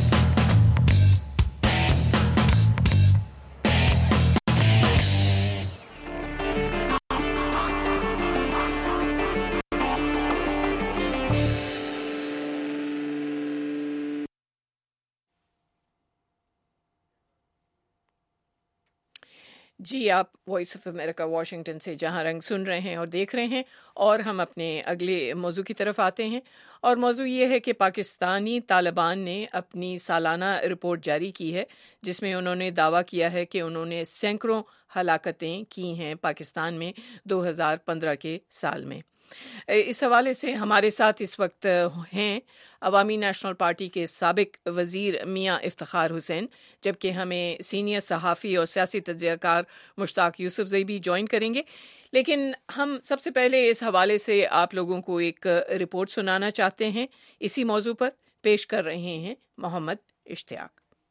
جی، آپ وائس آف امریکہ واشنگٹن سے جہاں رنگ سن رہے ہیں اور دیکھ رہے ہیں، اور ہم اپنے اگلے موضوع کی طرف آتے ہیں. اور موضوع یہ ہے کہ پاکستانی طالبان نے اپنی سالانہ رپورٹ جاری کی ہے، جس میں انہوں نے دعویٰ کیا ہے کہ انہوں نے سینکڑوں ہلاکتیں کی ہیں پاکستان میں 2015 کے سال میں. اس حوالے سے ہمارے ساتھ اس وقت ہیں عوامی نیشنل پارٹی کے سابق وزیر میاں افتخار حسین، جبکہ ہمیں سینئر صحافی اور سیاسی تجزیہ کار مشتاق یوسف زئی بھی جوائن کریں گے. لیکن ہم سب سے پہلے اس حوالے سے آپ لوگوں کو ایک رپورٹ سنانا چاہتے ہیں. اسی موضوع پر پیش کر رہے ہیں محمد اشتیاق.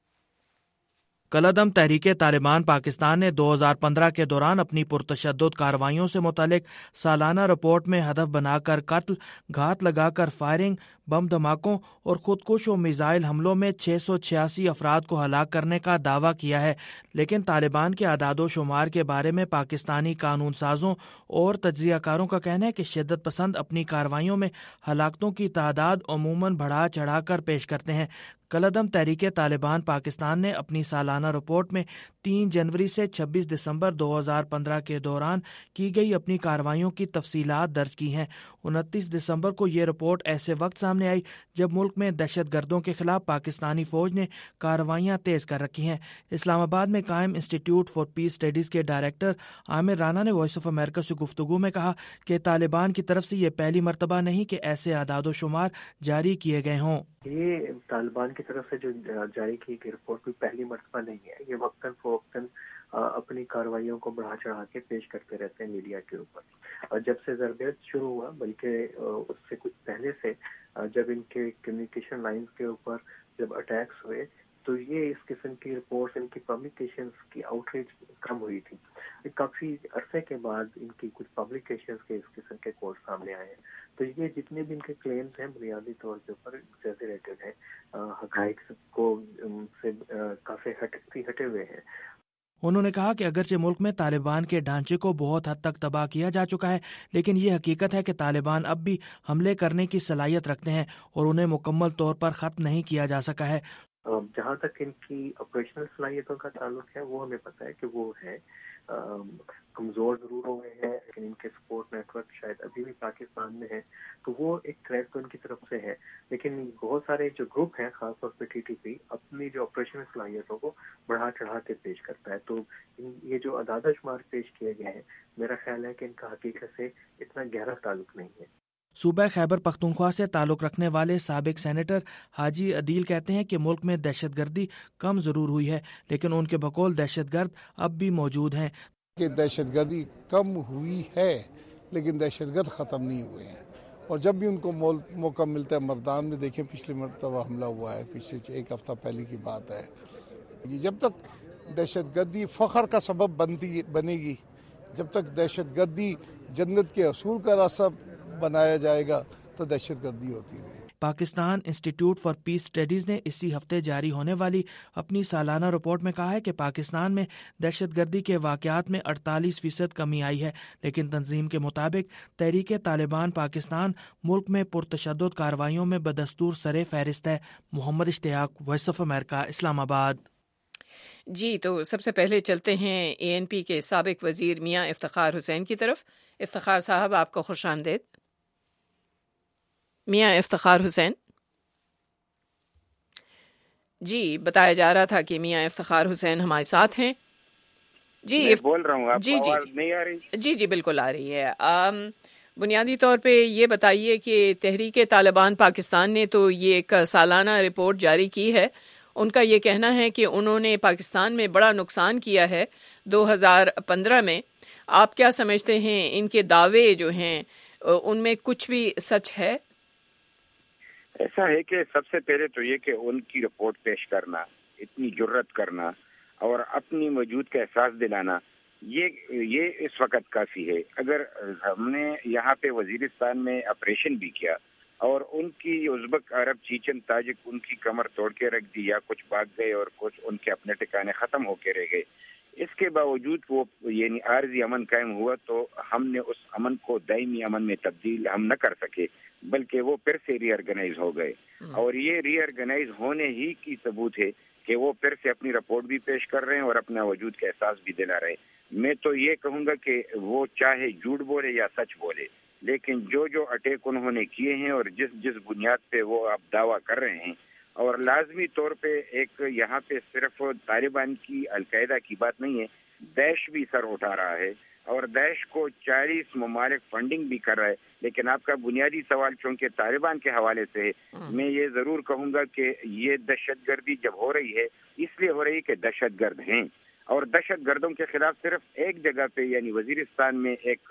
کالعدم تحریک طالبان پاکستان نے 2015 کے دوران اپنی پرتشدد کارروائیوں سے متعلق سالانہ رپورٹ میں ہدف بنا کر قتل، گھات لگا کر فائرنگ، بم دھماکوں اور خودکش و میزائل حملوں میں 686 افراد کو ہلاک کرنے کا دعویٰ کیا ہے. لیکن طالبان کے اعداد و شمار کے بارے میں پاکستانی قانون سازوں اور تجزیہ کاروں کا کہنا ہے کہ شدت پسند اپنی کارروائیوں میں ہلاکتوں کی تعداد عموماً بڑھا چڑھا کر پیش کرتے ہیں. کالعدم تحریک طالبان پاکستان نے اپنی سالانہ رپورٹ میں 3 جنوری سے 26 دسمبر 2015 کے دوران کی گئی اپنی کارروائیوں کی تفصیلات درج کی ہیں. 29 دسمبر کو یہ رپورٹ ایسے وقت سامنے آئی جب ملک میں دہشت گردوں کے خلاف پاکستانی فوج نے کارروائیاں تیز کر رکھی ہیں. اسلام آباد میں قائم انسٹیٹیوٹ فار پیس اسٹڈیز کے ڈائریکٹر عامر رانا نے وائس آف امریکہ سے گفتگو میں کہا کہ طالبان کی طرف سے یہ پہلی مرتبہ نہیں کہ ایسے اعداد و شمار جاری کیے گئے ہوں. یہ طالبان کی طرف سے جو جاری کی گئی رپورٹ کوئی پہلی مرتبہ نہیں ہے. یہ وقتاً فوقتاً اپنی کارروائیوں کو بڑھا چڑھا کے پیش کرتے رہتے ہیں میڈیا کے اوپر. جب سے زربیت شروع ہوا، بلکہ اس سے کچھ پہلے سے جب ان کے کمیونیکیشن لائنز کے اوپر جب اٹیکس ہوئے تو یہ اس قسم ان کی رپورٹس، ان کی پبلیکیشنز کی آؤٹریچ کم ہوئی تھی. کافی عرصے کے بعد ان کی کچھ پبلیکیشنز کے اس قسم کے کوڈ سامنے آئے ہیں. تو یہ جتنے بھی ان کے کلیمز ہیں بنیادی طور کے اوپر ایگزیجریٹڈ ہیں، حقائق کو سے کافی ہٹے ہوئے ہیں. انہوں نے کہا کہ اگرچہ ملک میں طالبان کے ڈھانچے کو بہت حد تک تباہ کیا جا چکا ہے، لیکن یہ حقیقت ہے کہ طالبان اب بھی حملے کرنے کی صلاحیت رکھتے ہیں اور انہیں مکمل طور پر ختم نہیں کیا جا سکا ہے. جہاں تک ان کی آپریشنل صلاحیتوں کا تعلق ہے وہ ہمیں پتہ ہے کہ وہ ہے کمزور ضرور ہو گئے ہیں، لیکن ان کے سپورٹ نیٹ ورک شاید ابھی بھی پاکستان میں ہے، تو وہ ایک تھریٹ تو ان کی طرف سے ہے. لیکن بہت سارے جو گروپ ہیں، خاص طور پہ TTP، اپنی جو آپریشنل صلاحیتوں کو بڑھا چڑھا کے پیش کرتا ہے. تو یہ جو اعداد و شمار پیش کیے گئے ہیں، میرا خیال ہے کہ ان کا حقیقت سے اتنا گہرا تعلق نہیں ہے. صوبہ خیبر پختونخوا سے تعلق رکھنے والے سابق سینیٹر حاجی عدیل کہتے ہیں کہ ملک میں دہشت گردی کم ضرور ہوئی ہے، لیکن ان کے بقول دہشت گرد اب بھی موجود ہیں. کہ دہشت گردی کم ہوئی ہے لیکن دہشت گرد ختم نہیں ہوئے ہیں، اور جب بھی ان کو موقع ملتا ہے، مردان میں دیکھیں پچھلے مرتبہ حملہ ہوا ہے، پچھلے 1 ہفتہ پہلے کی بات ہے. جب تک دہشت گردی فخر کا سبب بنے گی، جب تک دہشت گردی جنت کے اصول کا راستہ بنایا جائے گا تو دہشت گردی ہوتی رہے. Pakistan institute for peace studies نے اسی ہفتے جاری ہونے والی اپنی سالانہ رپورٹ میں کہا ہے کہ پاکستان میں دہشت گردی کے واقعات میں 48% کمی آئی ہے، لیکن تنظیم کے مطابق تحریک طالبان پاکستان ملک میں پرتشدد کارروائیوں میں بدستور سر فہرست ہے. محمد اشتیاق، voice of America, Islamabad. جی، تو سب سے پہلے چلتے ہیں ANP کے سابق وزیر میاں افتخار حسین کی طرف. افتخار صاحب، آپ کو خوش آمدید. میاں افتخار حسین جی، بتایا جا رہا تھا کہ میاں افتخار حسین ہمارے ساتھ ہیں. جی میں بول رہا ہوں، آپ جی کو آواز نہیں آ رہی؟ جی بالکل آ رہی ہے. بنیادی طور پہ یہ بتائیے کہ تحریک طالبان پاکستان نے تو یہ ایک سالانہ رپورٹ جاری کی ہے. ان کا یہ کہنا ہے کہ انہوں نے پاکستان میں بڑا نقصان کیا ہے 2015 میں. آپ کیا سمجھتے ہیں ان کے دعوے جو ہیں ان میں کچھ بھی سچ ہے؟ ایسا ہے کہ سب سے پہلے تو یہ کہ ان کی رپورٹ پیش کرنا، اتنی جرت کرنا اور اپنی وجود کا احساس دلانا، یہ اس وقت کافی ہے. اگر ہم نے یہاں پہ وزیرستان میں آپریشن بھی کیا اور ان کی ازبک، عرب، چیچن، تاجک ان کی کمر توڑ کے رکھ دی، یا کچھ بھاگ گئے اور کچھ ان کے اپنے ٹھکانے ختم ہو کے رہ گئے، اس کے باوجود وہ یعنی عارضی امن قائم ہوا، تو ہم نے اس امن کو دائمی امن میں تبدیل ہم نہ کر سکے، بلکہ وہ پھر سے ری آرگنائز ہو گئے. اور یہ ری آرگنائز ہونے ہی کی ثبوت ہے کہ وہ پھر سے اپنی رپورٹ بھی پیش کر رہے ہیں اور اپنا وجود کا احساس بھی دلا رہے ہیں. میں تو یہ کہوں گا کہ وہ چاہے جھوٹ بولے یا سچ بولے، لیکن جو اٹیک انہوں نے کیے ہیں اور جس بنیاد پہ وہ اب دعویٰ کر رہے ہیں، اور لازمی طور پہ ایک یہاں پہ صرف طالبان کی، القاعدہ کی بات نہیں ہے، داعش بھی سر اٹھا رہا ہے اور داعش کو 40 ممالک فنڈنگ بھی کر رہا ہے. لیکن آپ کا بنیادی سوال چونکہ طالبان کے حوالے سے ہے، میں یہ ضرور کہوں گا کہ یہ دہشت گردی جب ہو رہی ہے اس لیے ہو رہی ہے کہ دہشت گرد ہیں، اور دہشت گردوں کے خلاف صرف ایک جگہ پہ یعنی وزیرستان میں ایک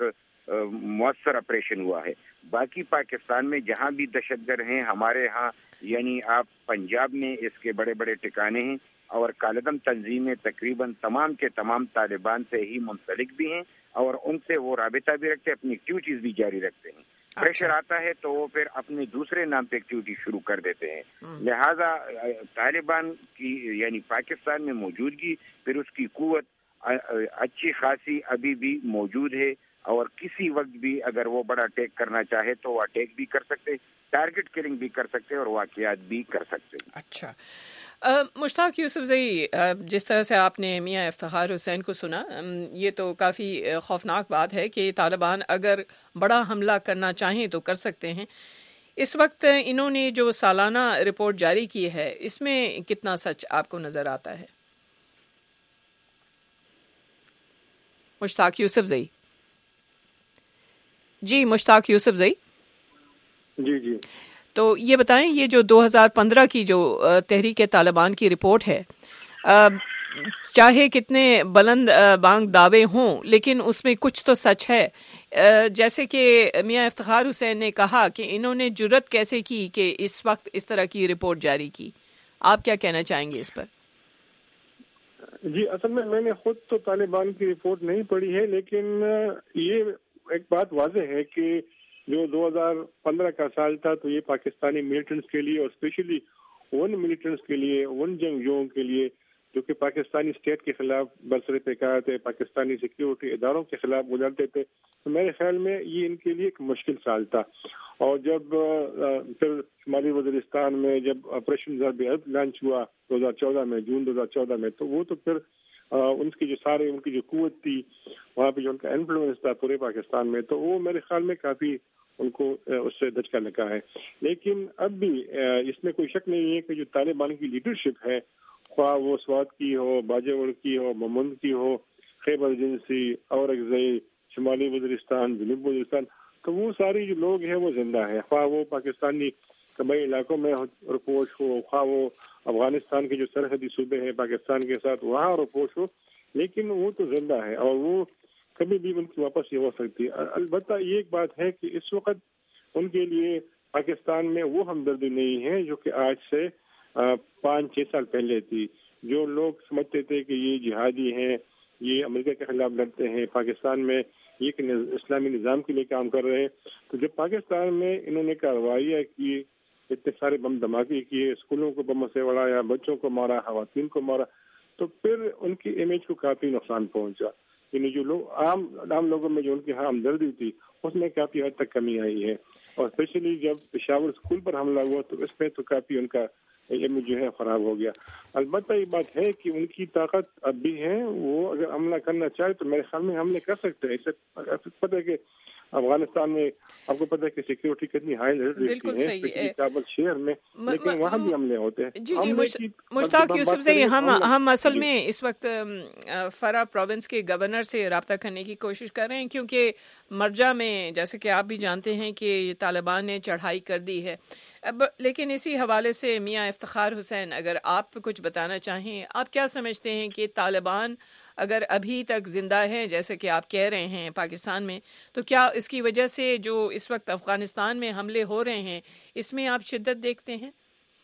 مؤثر آپریشن ہوا ہے. باقی پاکستان میں جہاں بھی دہشت گرد ہیں، ہمارے ہاں یعنی آپ پنجاب میں اس کے بڑے بڑے ٹھکانے ہیں، اور کالعدم تنظیمیں تقریباً تمام کے تمام طالبان سے ہی منسلک بھی ہیں اور ان سے وہ رابطہ بھی رکھتے ہیں، اپنی ایکٹیویٹیز بھی جاری رکھتے ہیں. پریشر آتا ہے تو وہ پھر اپنے دوسرے نام پہ ایکٹیویٹی شروع کر دیتے ہیں. لہذا طالبان کی یعنی پاکستان میں موجودگی، پھر اس کی قوت اچھی خاصی ابھی بھی موجود ہے، اور کسی وقت بھی اگر وہ بڑا اٹیک کرنا چاہے تو وہ اٹیک بھی کر سکتے، ٹارگٹ کلنگ بھی کر سکتے اور واقعات بھی کر سکتے. اچھا، مشتاق یوسف زئی، جس طرح سے آپ نے میاں افتخار حسین کو سنا، یہ تو کافی خوفناک بات ہے کہ طالبان اگر بڑا حملہ کرنا چاہیں تو کر سکتے ہیں. اس وقت انہوں نے جو سالانہ رپورٹ جاری کی ہے، اس میں کتنا سچ آپ کو نظر آتا ہے؟ مشتاق یوسف زئی. جی مشتاق یوسف زئی. جی تو یہ بتائیں، یہ جو 2015 کی جو تحریک طالبان کی رپورٹ ہے، چاہے کتنے بلند بانگ دعوے ہوں لیکن اس میں کچھ تو سچ ہے. جیسے کہ میاں افتخار حسین نے کہا کہ انہوں نے جرت کیسے کی کہ اس وقت اس طرح کی رپورٹ جاری کی. آپ کیا کہنا چاہیں گے اس پر؟ جی اصل میں نے خود تو طالبان کی رپورٹ نہیں پڑھی ہے، لیکن یہ ایک بات واضح ہے کہ جو 2015 کا سال تھا تو یہ پاکستانی ملیٹنٹس کے لیے اور اسپیشلی ان ملیٹنٹس کے لیے، ان جنگجوؤں کے لیے جو کہ پاکستانی اسٹیٹ کے خلاف برسر پیکار تھے، پاکستانی سیکیورٹی اداروں کے خلاف گزرتے تھے، تو میرے خیال میں یہ ان کے لیے ایک مشکل سال تھا. اور جب پھر شمالی وزیرستان میں جب آپریشن ضرب عرب لانچ ہوا 2014 میں، جون 2014 میں، تو وہ تو پھر ان کی جو سارے ان کی جو قوت تھی وہاں پہ، جو ان کا انفلوئنس تھا پورے پاکستان میں، تو وہ میرے خیال میں کافی ان کو اس سے دھچکا لگا ہے. لیکن اب بھی اس میں کوئی شک نہیں ہے کہ جو طالبان کی لیڈرشپ ہے، خواہ وہ سوات کی ہو، باجوڑ کی ہو، ممند کی ہو، خیبر ایجنسی، اورکزئی، شمالی وزیرستان، جنوبی وزیرستان، تو وہ ساری جو لوگ ہیں وہ زندہ ہیں، خواہ وہ پاکستانی قبائلی علاقوں میں رپوش ہو، خواہ وہ افغانستان کے جو سرحدی صوبے ہیں پاکستان کے ساتھ وہاں رپوش ہو، لیکن وہ تو زندہ ہے اور وہ کبھی بھی ان کی واپس یہ ہو سکتی ہے. البتہ یہ ایک بات ہے کہ اس وقت ان کے لیے پاکستان میں وہ ہمدردی نہیں ہے جو کہ آج سے 5-6 سال پہلے تھی. جو لوگ سمجھتے تھے کہ یہ جہادی ہیں، یہ امریکہ کے خلاف لڑتے ہیں، پاکستان میں یہ کہ اسلامی نظام کے لیے کام کر رہے ہیں، تو جب پاکستان میں انہوں نے کارروائیاں کی، اتنے سارے بم دھماکے کیے، اسکولوں کو بموں سے اڑایا، بچوں کو مارا، خواتین کو مارا، تو پھر ان کی امیج کو کافی نقصان پہنچا. یعنی جو لوگ عام لوگوں میں جو ان کی ہمدردی تھی اس میں کافی حد تک کمی آئی ہے. اور اسپیشلی جب پشاور اسکول پر حملہ ہوا تو اس میں تو کافی ان کا امیج جو ہے خراب ہو گیا. البتہ یہ بات ہے کہ ان کی طاقت اب بھی ہے، وہ اگر حملہ کرنا چاہے تو میرے خیال میں حملے کر سکتے ہیں. اسے پتہ ہے کہ افغانستان میں آپ کو پتہ ہے کہ سیکیورٹی کتنی ہائی لیول ہے، کابل شہر میں، لیکن وہاں بھی حملے ہوتے ہیں. جی مشتاق یوسف سے ہم اصل میں اس وقت فرا پروونس کے گورنر سے رابطہ کرنے کی کوشش کر رہے ہیں، کیونکہ مرجع میں جیسے کہ آپ بھی جانتے ہیں کہ طالبان نے چڑھائی کر دی ہے. اب لیکن اسی حوالے سے میاں افتخار حسین، اگر آپ کچھ بتانا چاہیں، آپ کیا سمجھتے ہیں کہ طالبان اگر ابھی تک زندہ ہے جیسے کہ آپ کہہ رہے ہیں پاکستان میں، تو کیا اس کی وجہ سے جو اس وقت افغانستان میں حملے ہو رہے ہیں اس میں آپ شدت دیکھتے ہیں؟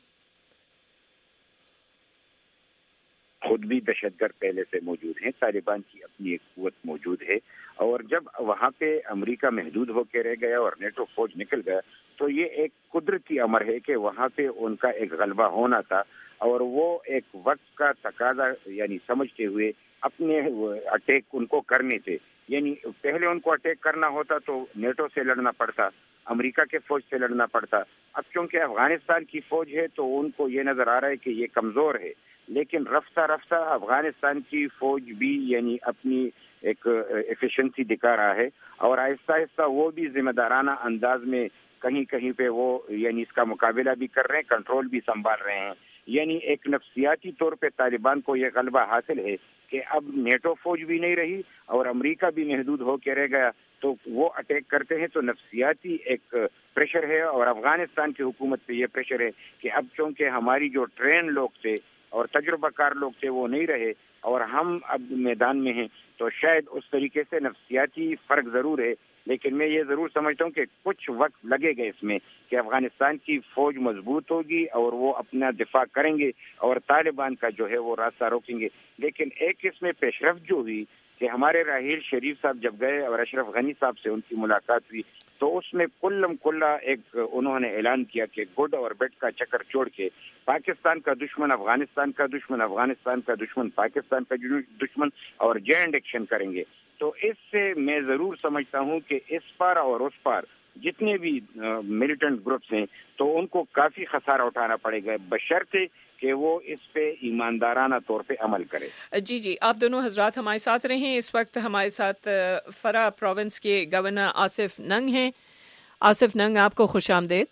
خود بھی دہشت گرد پہلے سے موجود ہیں، طالبان کی اپنی ایک قوت موجود ہے، اور جب وہاں پہ امریکہ محدود ہو کے رہ گیا اور نیٹو فوج نکل گیا تو یہ ایک قدرتی امر ہے کہ وہاں پہ ان کا ایک غلبہ ہونا تھا، اور وہ ایک وقت کا تقاضا یعنی سمجھتے ہوئے اپنے اٹیک ان کو کرنے تھے. یعنی پہلے ان کو اٹیک کرنا ہوتا تو نیٹو سے لڑنا پڑتا، امریکہ کے فوج سے لڑنا پڑتا. اب چونکہ افغانستان کی فوج ہے تو ان کو یہ نظر آ رہا ہے کہ یہ کمزور ہے، لیکن رفتہ رفتہ افغانستان کی فوج بھی یعنی اپنی ایک ایفیشنسی دکھا رہا ہے، اور آہستہ آہستہ وہ بھی ذمہ دارانہ انداز میں کہیں کہیں پہ وہ یعنی اس کا مقابلہ بھی کر رہے ہیں، کنٹرول بھی سنبھال رہے ہیں. یعنی ایک نفسیاتی طور پہ طالبان کو یہ غلبہ حاصل ہے کہ اب نیٹو فوج بھی نہیں رہی اور امریکہ بھی محدود ہو کے رہ گیا، تو وہ اٹیک کرتے ہیں تو نفسیاتی ایک پریشر ہے، اور افغانستان کی حکومت پہ یہ پریشر ہے کہ اب چونکہ ہماری جو ٹرین لوگ تھے اور تجربہ کار لوگ تھے وہ نہیں رہے اور ہم اب میدان میں ہیں، تو شاید اس طریقے سے نفسیاتی فرق ضرور ہے. لیکن میں یہ ضرور سمجھتا ہوں کہ کچھ وقت لگے گا اس میں کہ افغانستان کی فوج مضبوط ہوگی اور وہ اپنا دفاع کریں گے اور طالبان کا جو ہے وہ راستہ روکیں گے. لیکن ایک اس میں پیش رفت جو ہوئی کہ ہمارے راحیل شریف صاحب جب گئے اور اشرف غنی صاحب سے ان کی ملاقات ہوئی تو اس میں کلم کلا ایک انہوں نے اعلان کیا کہ گڈ اور بیڈ کا چکر چھوڑ کے پاکستان کا دشمن افغانستان کا دشمن، افغانستان کا دشمن پاکستان کا دشمن، اور جوائنٹ ایکشن کریں گے. تو اس سے میں ضرور سمجھتا ہوں کہ اس پار اور اس پار جتنے بھی ملیٹنٹ گروپس ہیں تو ان کو کافی خسارہ اٹھانا پڑے گا، بشرطے کہ وہ اس پہ ایماندارانہ طور پہ عمل کرے. جی آپ دونوں حضرات ہمارے ساتھ رہیں. اس وقت ہمارے ساتھ فرا پروونس کے گورنر آصف ننگ ہیں. آصف ننگ، آپ کو خوش آمدید.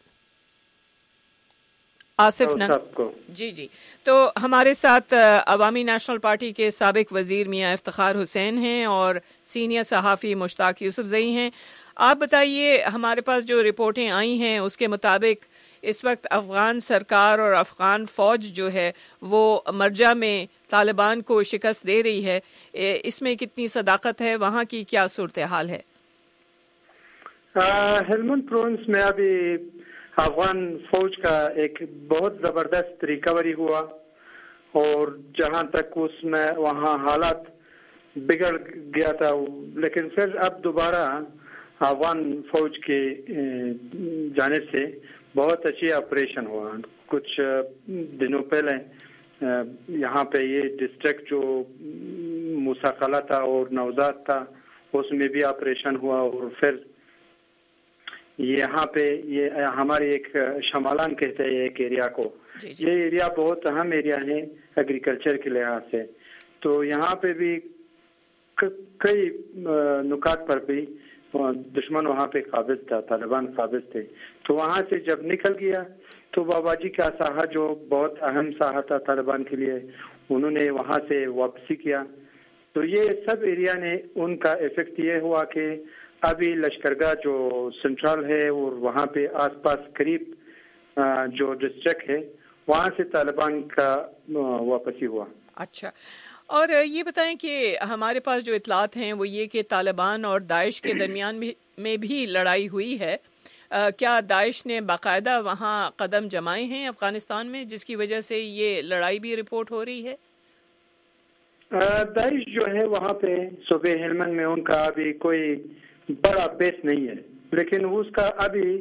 آصف ننگ جی تو ہمارے ساتھ عوامی نیشنل پارٹی کے سابق وزیر میاں افتخار حسین ہیں اور سینئر صحافی مشتاق یوسفزئی ہیں. آپ بتائیے، ہمارے پاس جو رپورٹیں آئی ہیں اس کے مطابق اس وقت افغان سرکار اور افغان فوج جو ہے وہ مرجع میں طالبان کو شکست دے رہی ہے، اس میں کتنی صداقت ہے؟ وہاں کی کیا صورتحال ہے؟ ہیلمند پروونس میں ابھی افغان فوج کا ایک بہت زبردست ریکوری ہوا اور جہاں تک اس میں وہاں حالات بگڑ گیا تھا، لیکن پھر اب دوبارہ افغان فوج کی جانب سے بہت اچھی آپریشن ہوا. کچھ دنوں پہلے یہاں پہ یہ ڈسٹرکٹ جو موسیٰ قلعہ تھا اور نوزاد تھا اس میں بھی آپریشن ہوا. اور پھر یہاں پہ یہ ہمارے ایک شمالان کہتے ہیں ایک ایریا کو، یہ ایریا بہت اہم ایریا ہے ایگریکلچر کے لحاظ سے. تو یہاں پہ بھی کئی نکات پر بھی دشمن وہاں پہ قابض تھا، طالبان قابض تھے. تو وہاں سے جب نکل گیا تو بابا جی کا ساحہ جو بہت اہم ساحہ تھا طالبان کے لیے، انہوں نے وہاں سے واپسی کیا. تو یہ سب ایریا نے ان کا افیکٹ یہ ہوا کہ ابھی لشکرگاہ جو سنٹرل ہے اور وہاں پہ آس پاس قریب جو ڈسٹرکٹ ہے وہاں سے طالبان کا واپسی ہوا. اچھا، اور یہ بتائیں کہ ہمارے پاس جو اطلاعات ہیں وہ یہ کہ طالبان اور داعش کے درمیان میں بھی لڑائی ہوئی ہے. کیا داعش نے باقاعدہ وہاں قدم جمائے ہیں افغانستان میں جس کی وجہ سے یہ لڑائی بھی رپورٹ ہو رہی ہے؟ داعش جو ہے وہاں پہ صوبے ہلمند میں ان کا ابھی کوئی بڑا بیس نہیں ہے، لیکن اس کا ابھی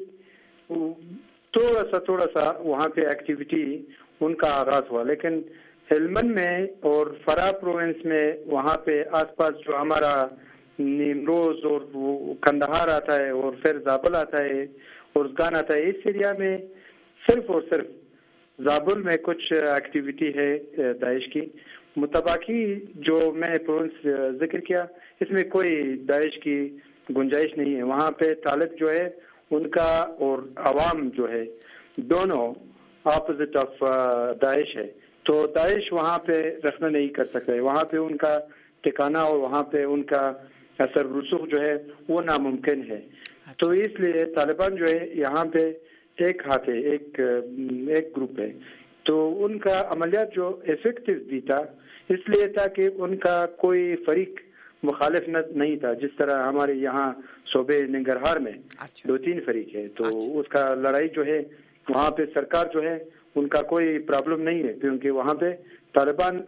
تھوڑا سا وہاں پہ ایکٹیویٹی ان کا آغاز ہوا. لیکن ہلمند میں اور فرا پروونس میں وہاں پہ آس پاس جو ہمارا نیمروز اور کندہار آتا ہے اور پھر زابل آتا ہے اور ازگان آتا ہے، اس ایریا میں صرف اور صرف زابل میں کچھ ایکٹیویٹی ہے داعش کی. متباقی جو میں نے پروونس ذکر کیا اس میں کوئی داعش کی گنجائش نہیں ہے. وہاں پہ طالب جو ہے ان کا اور عوام جو ہے دونوں اپوزٹ آف داعش ہے. تو داعش وہاں پہ رکھنا نہیں کر سکتے، وہاں پہ ان کا ٹھکانہ اور وہاں پہ ان کا اثر رسوخ جو ہے وہ ناممکن ہے. تو اس لیے طالبان جو ہے یہاں پہ ایک ہاتھ ہے، ایک گروپ ہے. تو ان کا عملیات جو افیکٹو بھی تھا اس لیے تھا کہ ان کا کوئی فریق مخالف نہیں تھا، جس طرح ہمارے یہاں صوبے ننگرہار میں 2-3 فریق ہے. تو اس کا لڑائی جو ہے وہاں پہ سرکار جو ہے ان کا کوئی پرابلم نہیں ہے، کیونکہ وہاں پہ طالبان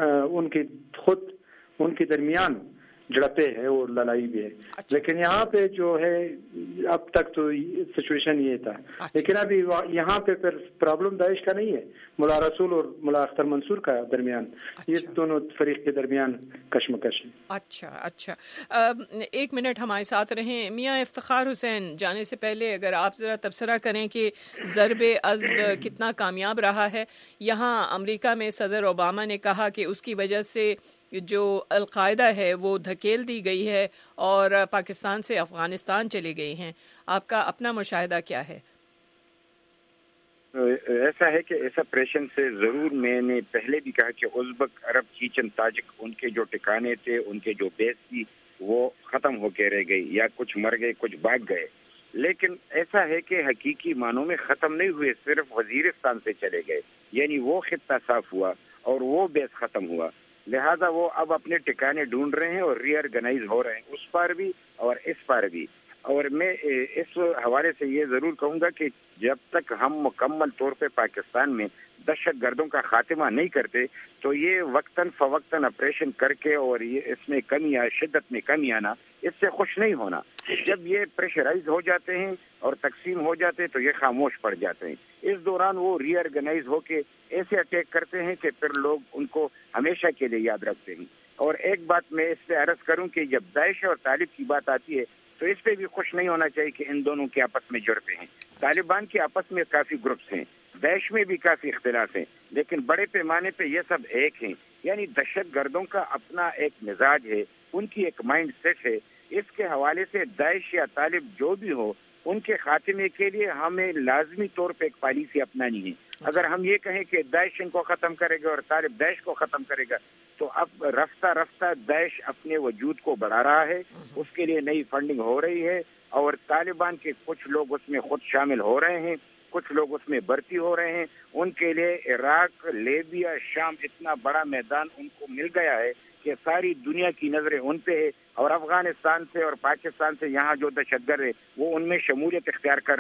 ان کے درمیان جڑپے ہے اور لڑائی بھی ہے. لیکن یہاں پہ جو ہے اب تک تو سچویشن یہ تھا. لیکن ابھی یہاں پہ پھر پرابلم داعش کا نہیں ہے، ملا رسول اور ملا اختر منصور کا درمیان، یہ دونوں فریق کے درمیان کشمکش ہے. اچھا 1 منٹ ہمارے ساتھ رہیں. میاں افتخار حسین، جانے سے پہلے اگر آپ ذرا تبصرہ کریں کہ ضرب عضب کتنا کامیاب رہا ہے. یہاں امریکہ میں صدر اوباما نے کہا کہ اس کی وجہ سے جو القاعدہ ہے وہ دھکیل دی گئی ہے اور پاکستان سے افغانستان چلے گئے ہیں. آپ کا اپنا مشاہدہ کیا ہے؟ ایسا ہے کہ اس آپریشن سے ضرور میں نے پہلے بھی کہا کہ ازبک، عرب، چیچن، تاجک ان کے جو ٹھکانے تھے، ان کے جو بیس تھی وہ ختم ہو کے رہ گئی، یا کچھ مر گئے کچھ بھاگ گئے. لیکن ایسا ہے کہ حقیقی معنوں میں ختم نہیں ہوئے، صرف وزیرستان سے چلے گئے، یعنی وہ خطہ صاف ہوا اور وہ بیس ختم ہوا. لہذا وہ اب اپنے ٹھکانے ڈھونڈ رہے ہیں اور ری آرگنائز ہو رہے ہیں، اس پار بھی اور اس پار بھی. اور میں اس حوالے سے یہ ضرور کہوں گا کہ جب تک ہم مکمل طور پہ پاکستان میں دہشت گردوں کا خاتمہ نہیں کرتے تو یہ وقتاً فوقتاً آپریشن کر کے اور یہ اس میں کمی شدت میں کمی آنا، اس سے خوش نہیں ہونا. جب یہ پریشرائز ہو جاتے ہیں اور تقسیم ہو جاتے ہیں تو یہ خاموش پڑ جاتے ہیں. اس دوران وہ ری آرگنائز ہو کے ایسے اٹیک کرتے ہیں کہ پھر لوگ ان کو ہمیشہ کے لیے یاد رکھتے ہیں. اور ایک بات میں اس سے عرض کروں کہ جب داعش اور طالب کی بات آتی ہے تو اس پہ بھی خوش نہیں ہونا چاہیے کہ ان دونوں کے آپس میں جڑتے ہیں. طالبان کے آپس میں کافی گروپس ہیں، داعش میں بھی کافی اختلاف ہیں، لیکن بڑے پیمانے پہ یہ سب ایک ہیں. یعنی دہشت گردوں کا اپنا ایک مزاج ہے، ان کی ایک مائنڈ سیٹ ہے. اس کے حوالے سے داعش یا طالب جو بھی ہو، ان کے خاتمے کے لیے ہمیں لازمی طور پہ ایک پالیسی اپنانی ہے. اگر ہم یہ کہیں کہ داعش ان کو ختم کرے گا اور طالب داعش کو ختم کرے گا تو اب رفتہ رفتہ داعش اپنے وجود کو بڑھا رہا ہے، اس کے لیے نئی فنڈنگ ہو رہی ہے اور طالبان کے کچھ لوگ اس میں خود شامل ہو رہے ہیں، کچھ لوگ اس میں بھرتی ہو رہے ہیں. ان کے لیے عراق، لیبیا، شام اتنا بڑا میدان ان کو مل گیا ہے کہ ساری دنیا کی نظریں ان پہ ہے. اور افغانستان سے اور پاکستان سے یہاں جو دہشت گرد ہے وہ ان میں شمولیت اختیار کر رہے ہیں.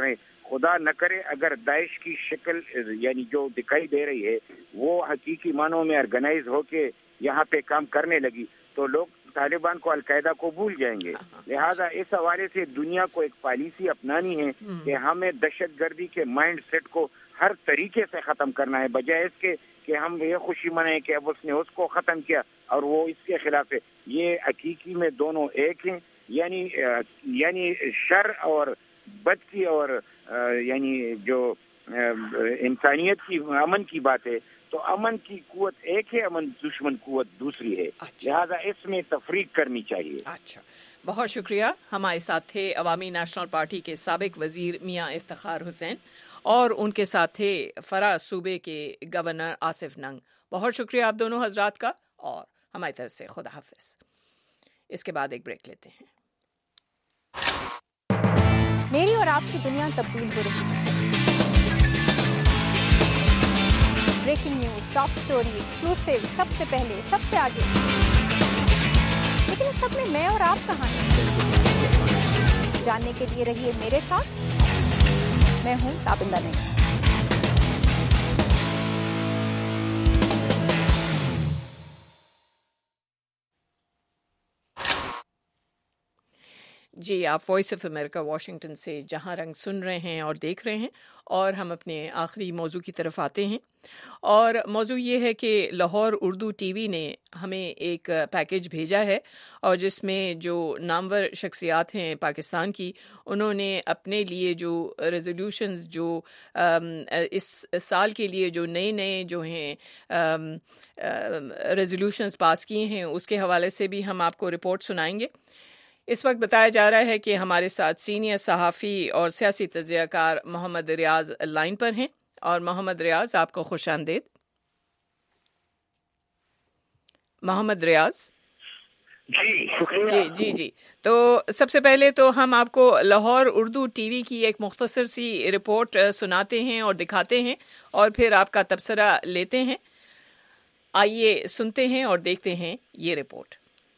خدا نہ کرے اگر داعش کی شکل یعنی جو دکھائی دے رہی ہے وہ حقیقی معنوں میں آرگنائز ہو کے یہاں پہ کام کرنے لگی تو لوگ طالبان کو القاعدہ کو بھول جائیں گے. لہذا اس حوالے سے دنیا کو ایک پالیسی اپنانی ہے کہ ہمیں دہشت گردی کے مائنڈ سیٹ کو ہر طریقے سے ختم کرنا ہے, بجائے اس کے کہ ہم یہ خوشی منائیں کہ اب اس نے اس کو ختم کیا اور وہ اس کے خلاف ہے. یہ حقیقی میں دونوں ایک ہیں, یعنی شر اور بد کی اور یعنی جو انسانیت کی امن کی بات ہے تو امن کی قوت ایک ہے, امن دشمن قوت دوسری ہے. لہذا اس میں تفریق کرنی چاہیے. اچھا, بہت شکریہ. ہمارے ساتھ تھے عوامی نیشنل پارٹی کے سابق وزیر میاں افتخار حسین اور ان کے ساتھ تھے فرا صوبے کے گورنر آصف ننگ. بہت شکریہ آپ دونوں حضرات کا اور ہماری طرف سے خدا حافظ. اس کے بعد ایک بریک لیتے ہیں. میری اور آپ کی دنیا تبدیل ہو رہی ہے. Breaking news, top story, exclusive, سب سے پہلے, سب سے آگے. لیکن اس سب میں میں اور آپ کہاں ہیں؟ جاننے کے لیے رہیے میرے ساتھ. میں ہوں تابندہ نہیں. جی, آپ وائس آف امریکہ واشنگٹن سے جہاں رنگ سن رہے ہیں اور دیکھ رہے ہیں, اور ہم اپنے آخری موضوع کی طرف آتے ہیں. اور موضوع یہ ہے کہ لاہور اردو ٹی وی نے ہمیں ایک پیکیج بھیجا ہے اور جس میں جو نامور شخصیات ہیں پاکستان کی, انہوں نے اپنے لیے جو ریزولوشنز جو اس سال کے لیے جو نئے جو ہیں ریزولوشنز پاس کیے ہیں اس کے حوالے سے بھی ہم آپ کو رپورٹ سنائیں گے. اس وقت بتایا جا رہا ہے کہ ہمارے ساتھ سینئر صحافی اور سیاسی تجزیہ کار محمد ریاض لائن پر ہیں. اور محمد ریاض, آپ کو خوش آمدید. محمد ریاض جی. تو سب سے پہلے تو ہم آپ کو لاہور اردو ٹی وی کی ایک مختصر سی رپورٹ سناتے ہیں اور دکھاتے ہیں اور پھر آپ کا تبصرہ لیتے ہیں. آئیے سنتے ہیں اور دیکھتے ہیں یہ report.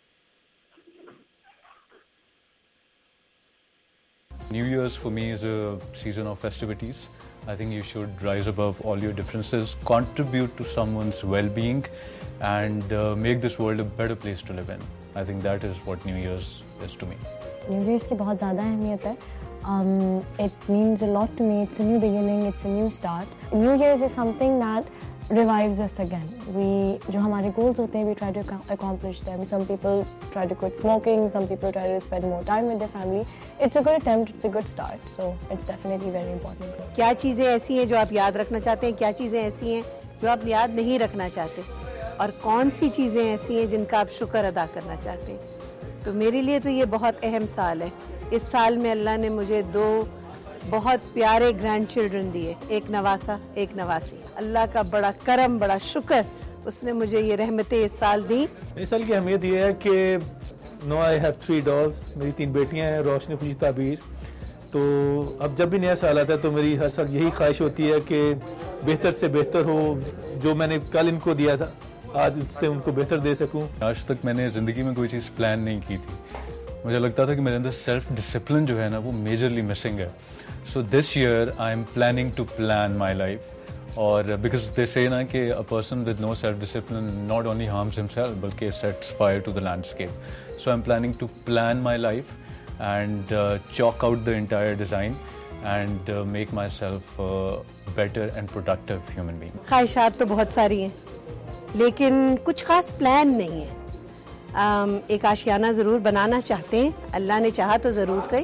New Year's for me is a season of festivities. I think you should rise above all your differences, contribute to someone's well-being, and make this world a better place to live in. I think that is what New Year's is to me. New Year's کی بہت زیادہ اہمیت ہے. It means a lot to me. It's a new beginning. It's a new start. New Year's is something that revives us again. جو ہمارے goals ہوتے ہیں, we try to accomplish them. Some people try to quit smoking. Some people try to spend more time with their family. It's a good attempt. It's a good start. So it's definitely very important. کیا چیزیں ایسی ہیں جو آپ یاد رکھنا چاہتے ہیں, کیا چیزیں ایسی ہیں جو آپ یاد نہیں رکھنا چاہتے, اور کون سی چیزیں ایسی ہیں جن کا آپ شکر ادا کرنا چاہتے ہیں. تو میرے لیے تو یہ بہت اہم سال ہے. اس سال میں اللہ نے مجھے 2 بہت پیارے گرینڈ چلڈرن دیے, ایک نواسا ایک نواسی. اللہ کا بڑا کرم, بڑا شکر, اس نے مجھے یہ رحمتیں اس سال دی. اس سال کی اہمیت یہ ہے کہ I have 3 dolls. میری 3 بیٹیاں ہیں, روشنی, خوشی, تعبیر. تو اب جب بھی نیا سال آتا ہے تو میری ہر سال یہی خواہش ہوتی ہے کہ بہتر سے بہتر ہو. جو میں نے کل ان کو دیا تھا آج اس سے ان کو بہتر دے سکوں. آج تک میں نے زندگی میں کوئی چیز پلان نہیں کی تھی. مجھے لگتا تھا کہ میرے اندر سیلف ڈسپلن جو ہے نا وہ میجرلی مسنگ ہے. So this year I am planning to plan my life. اور بیکاز دے سے نا کہ a person with no self discipline not only harms himself بلکہ sets fire to the landscape. So I'm planning to plan my life and chalk out the entire design and make myself a better and productive human being. خواہشات تو بہت ساری ہیں لیکن کچھ خاص plan نہیں ہے. ایک آشیانہ ضرور بنانا چاہتے ہیں, اللہ نے چاہا تو ضرور صحیح.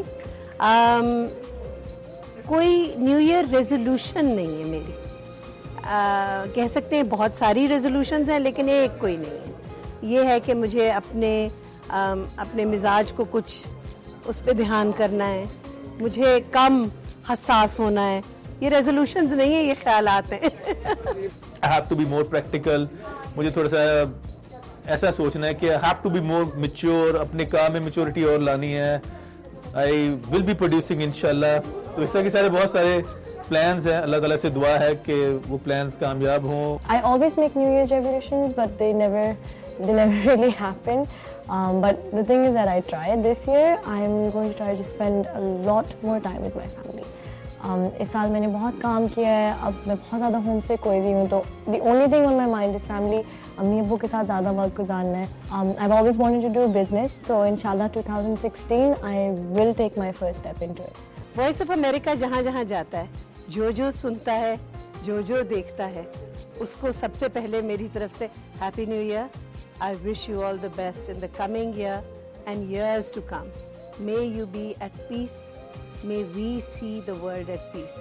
کوئی نیو ایئر ریزولوشن نہیں ہے میری. کہہ سکتے ہیں بہت ساری ریزولوشنز ہیں لیکن ایک کوئی نہیں ہے. یہ ہے کہ مجھے اپنے مزاج کو کچھ اس پہ دھیان کرنا ہے, مجھے کم حساس ہونا ہے. یہ ریزولوشنز نہیں ہیں, یہ خیالات ہیں. I have to be more practical. مجھے تھوڑا سا ایسا سوچنا ہے کہ I have to be more mature. اپنے کام میں میچورٹی اور لانی ہے. I will be producing انشاءاللہ. تو اس طرح کے سارے بہت سارے plans ہیں. اللہ تعالیٰ سے دعا ہے کہ وہ plans کامیاب ہوں. I always make New Year's resolutions, but they never really happen. But the thing is that I try. This year, I'm going to try to spend a lot more time with my family. इस साल मैंने बहुत काम किया है, अब मैं बहुत ज़्यादा होम सिक हुई हूँ, तो the only thing on my mind is family, अम्मी अब्बू के साथ ज़्यादा वक्त गुजारना है. I have always wanted to do business, तो इंशाल्लाह 2016 I will take my first step into it. Voice of America जहाँ जहाँ जाता है, जो जो सुनता है, जो जो देखता है, उसको सबसे पहले मेरी तरफ से happy new year. I wish you all the best in the coming year and years to come. May you be at peace. May we see the world at peace.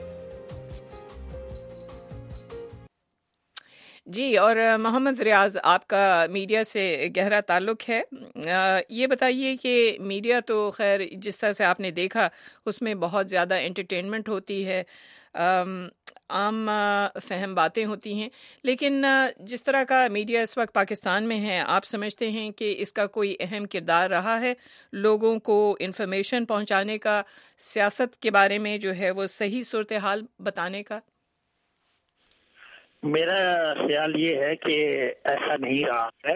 जी, और मोहम्मद रियाज, आपका मीडिया से गहरा ताल्लुक़ है. ये बताइए कि मीडिया तो खैर जिस तरह से आपने देखा उसमें बहुत ज़्यादा एंटरटेनमेंट होती है, आम फहम बातें होती हैं, लेकिन जिस तरह का मीडिया इस वक्त पाकिस्तान में है, आप समझते हैं कि इसका कोई अहम किरदार रहा है लोगों को इंफॉर्मेशन पहुंचाने का, सियासत के बारे में जो है वो सही सूरत हाल बताने का? मेरा ख्याल ये है कि ऐसा नहीं रहा है,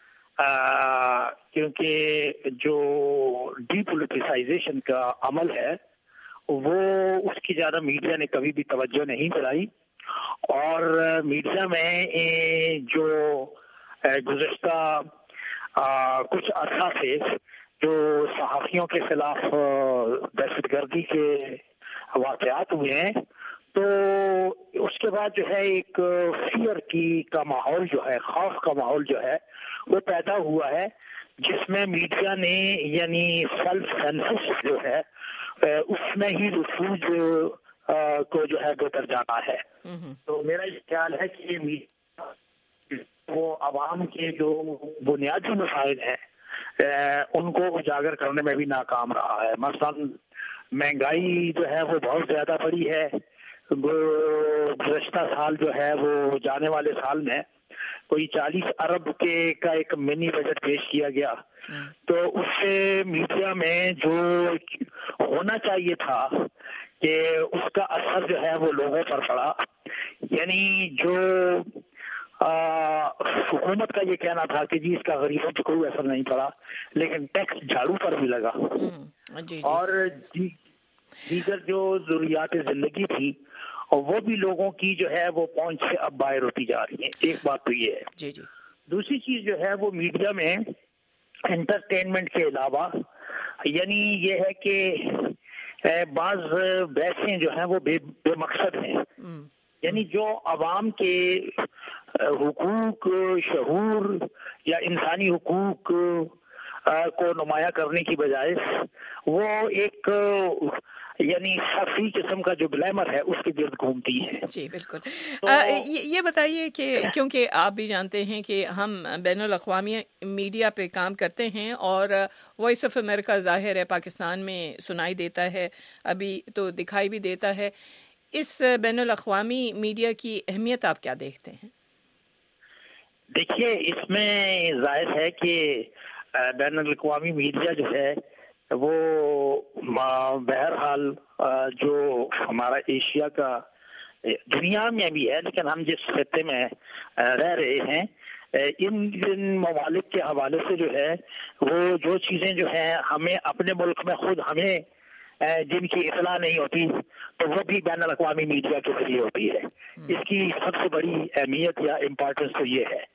क्योंकि जो डीपोलिटिसाइजेशन का अमल है वो उसकी ज़्यादा मीडिया ने कभी भी तवज्जो नहीं दिलाई. और मीडिया में जो गुज़श्ता कुछ अर्सा से जो सहाफ़ियों के खिलाफ दहशतगर्दी के वाक़यात हुए हैं, तो उसके बाद जो है एक फियर का माहौल जो है, खौफ का माहौल जो है वो पैदा हुआ है, जिसमें मीडिया ने यानी सेल्फ सेंसस जो है उसमें ही रसूज को जो है बेहतर जाना है. तो मेरा ये ख्याल है कि वो आवाम के जो बुनियादी मसाइल हैं उनको उजागर करने में भी नाकाम रहा है. मसलन महंगाई जो है वो बहुत ज़्यादा बढ़ी है. गुज़श्ता साल जो है वो जाने वाले साल में कोई 40 अरब का एक मिनी बजट पेश किया गया, तो उससे मीडिया में जो होना चाहिए था कि उसका असर जो है वो लोगों पर पड़ा. यानी जो हुकूमत का ये कहना था कि जी इसका गरीबों पर कोई असर नहीं पड़ा, लेकिन टैक्स झाड़ू पर भी लगा. और दीगर जो ज़रूरियात ज़िंदगी थी और वो भी लोगों की जो है वो पहुंच से अब बाहर होती जा रही है. एक बात तो ये है. जी जी. दूसरी चीज जो है वो मीडिया में एंटरटेनमेंट के अलावा यानी ये है कि बाज बहसें जो हैं वो बेमकसद हैं. यानी जो आवाम के हुकूक, शऊर या इंसानी हुकूक को नुमाया करने की बजाय वो एक यानी सफी किस्म का जो ग्लैमर है उसके गिर्द घूमती है. जी बिल्कुल. तो ये बताइए कि क्योंकि आप भी जानते हैं कि हम बैनुल अक़वामी मीडिया पे काम करते हैं और वॉइस ऑफ अमेरिका ज़ाहिर है पाकिस्तान में सुनाई देता है, अभी तो दिखाई भी देता है. इस बैनुल अक़वामी मीडिया की अहमियत आप क्या देखते हैं? देखिए, इसमें जाहिर है कि बैनुल अक़वामी मीडिया जो है वो बहरहाल जो हमारा एशिया का, दुनिया में भी है, लेकिन हम जिस खत्ते में रह रहे हैं इन ममालिक के हवाले से जो है वो जो चीज़ें जो हैं हमें अपने मुल्क में खुद हमें जिनकी इतला नहीं होती तो वो भी बैनुल अक़वामी मीडिया के जरिए होती है. इसकी सबसे बड़ी अहमियत या इम्पोर्टेंस तो ये है.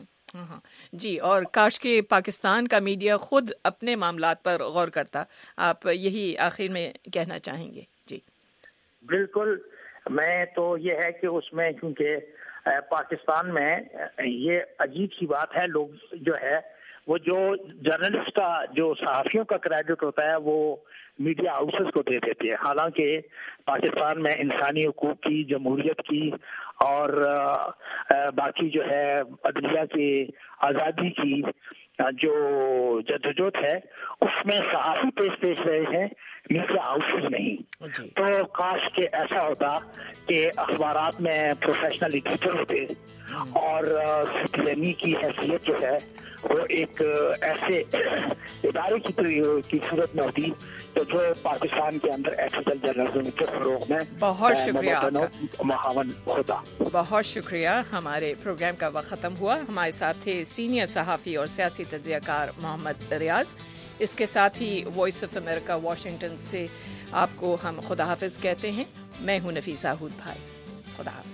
जी, और काश के पाकिस्तान का मीडिया खुद अपने मामलात पर गौर करता. आप यही आखिर में कहना चाहेंगे? जी बिल्कुल. मैं तो ये है कि उसमें क्योंकि पाकिस्तान में ये अजीब सी बात है, लोग जो है वो जो जर्नलिस्ट का, जो सहाफ़ियों का क्रेडिट होता है वो मीडिया हाउसेस को दे देते हैं. हालांकि पाकिस्तान में इंसानी हुकूक की, जमहूरियत की और बाकी जो है अदलिया की आज़ादी की जो जद्दोजहद है उसमें सहाफ़ी पेश रहे हैं, मीडिया हाउसेस नहीं. तो काश के ऐसा होता कि अखबारात में प्रोफेशनल एडिटर होते और सिटीजनी की हैसियत जो है वो एक ऐसे इदारे की सूरत में होती तो जो पाकिस्तान के अंदर एथिकल जर्नलिज्म के फरोग में बहुत शुक्रिया महावन होता. बहुत शुक्रिया. हमारे प्रोग्राम का वक्त ख़त्म हुआ. हमारे साथ थे सीनियर सहाफ़ी और सियासी तज्ज़ियाकार मोहम्मद रियाज. اس کے ساتھ ہی وائس آف امریکہ واشنگٹن سے آپ کو ہم خدا حافظ کہتے ہیں. میں ہوں نفیسہ ہود بھائی. خدا حافظ.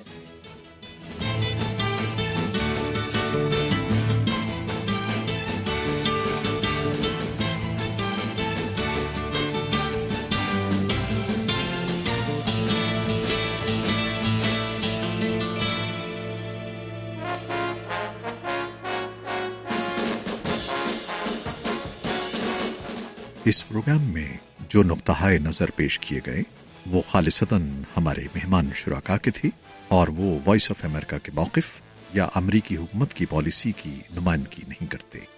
اس پروگرام میں جو نقطہ نظر پیش کیے گئے وہ خالصتاً ہمارے مہمان شرکاء کے تھے اور وہ وائس آف امریکہ کے موقف یا امریکی حکومت کی پالیسی کی نمائندگی نہیں کرتے.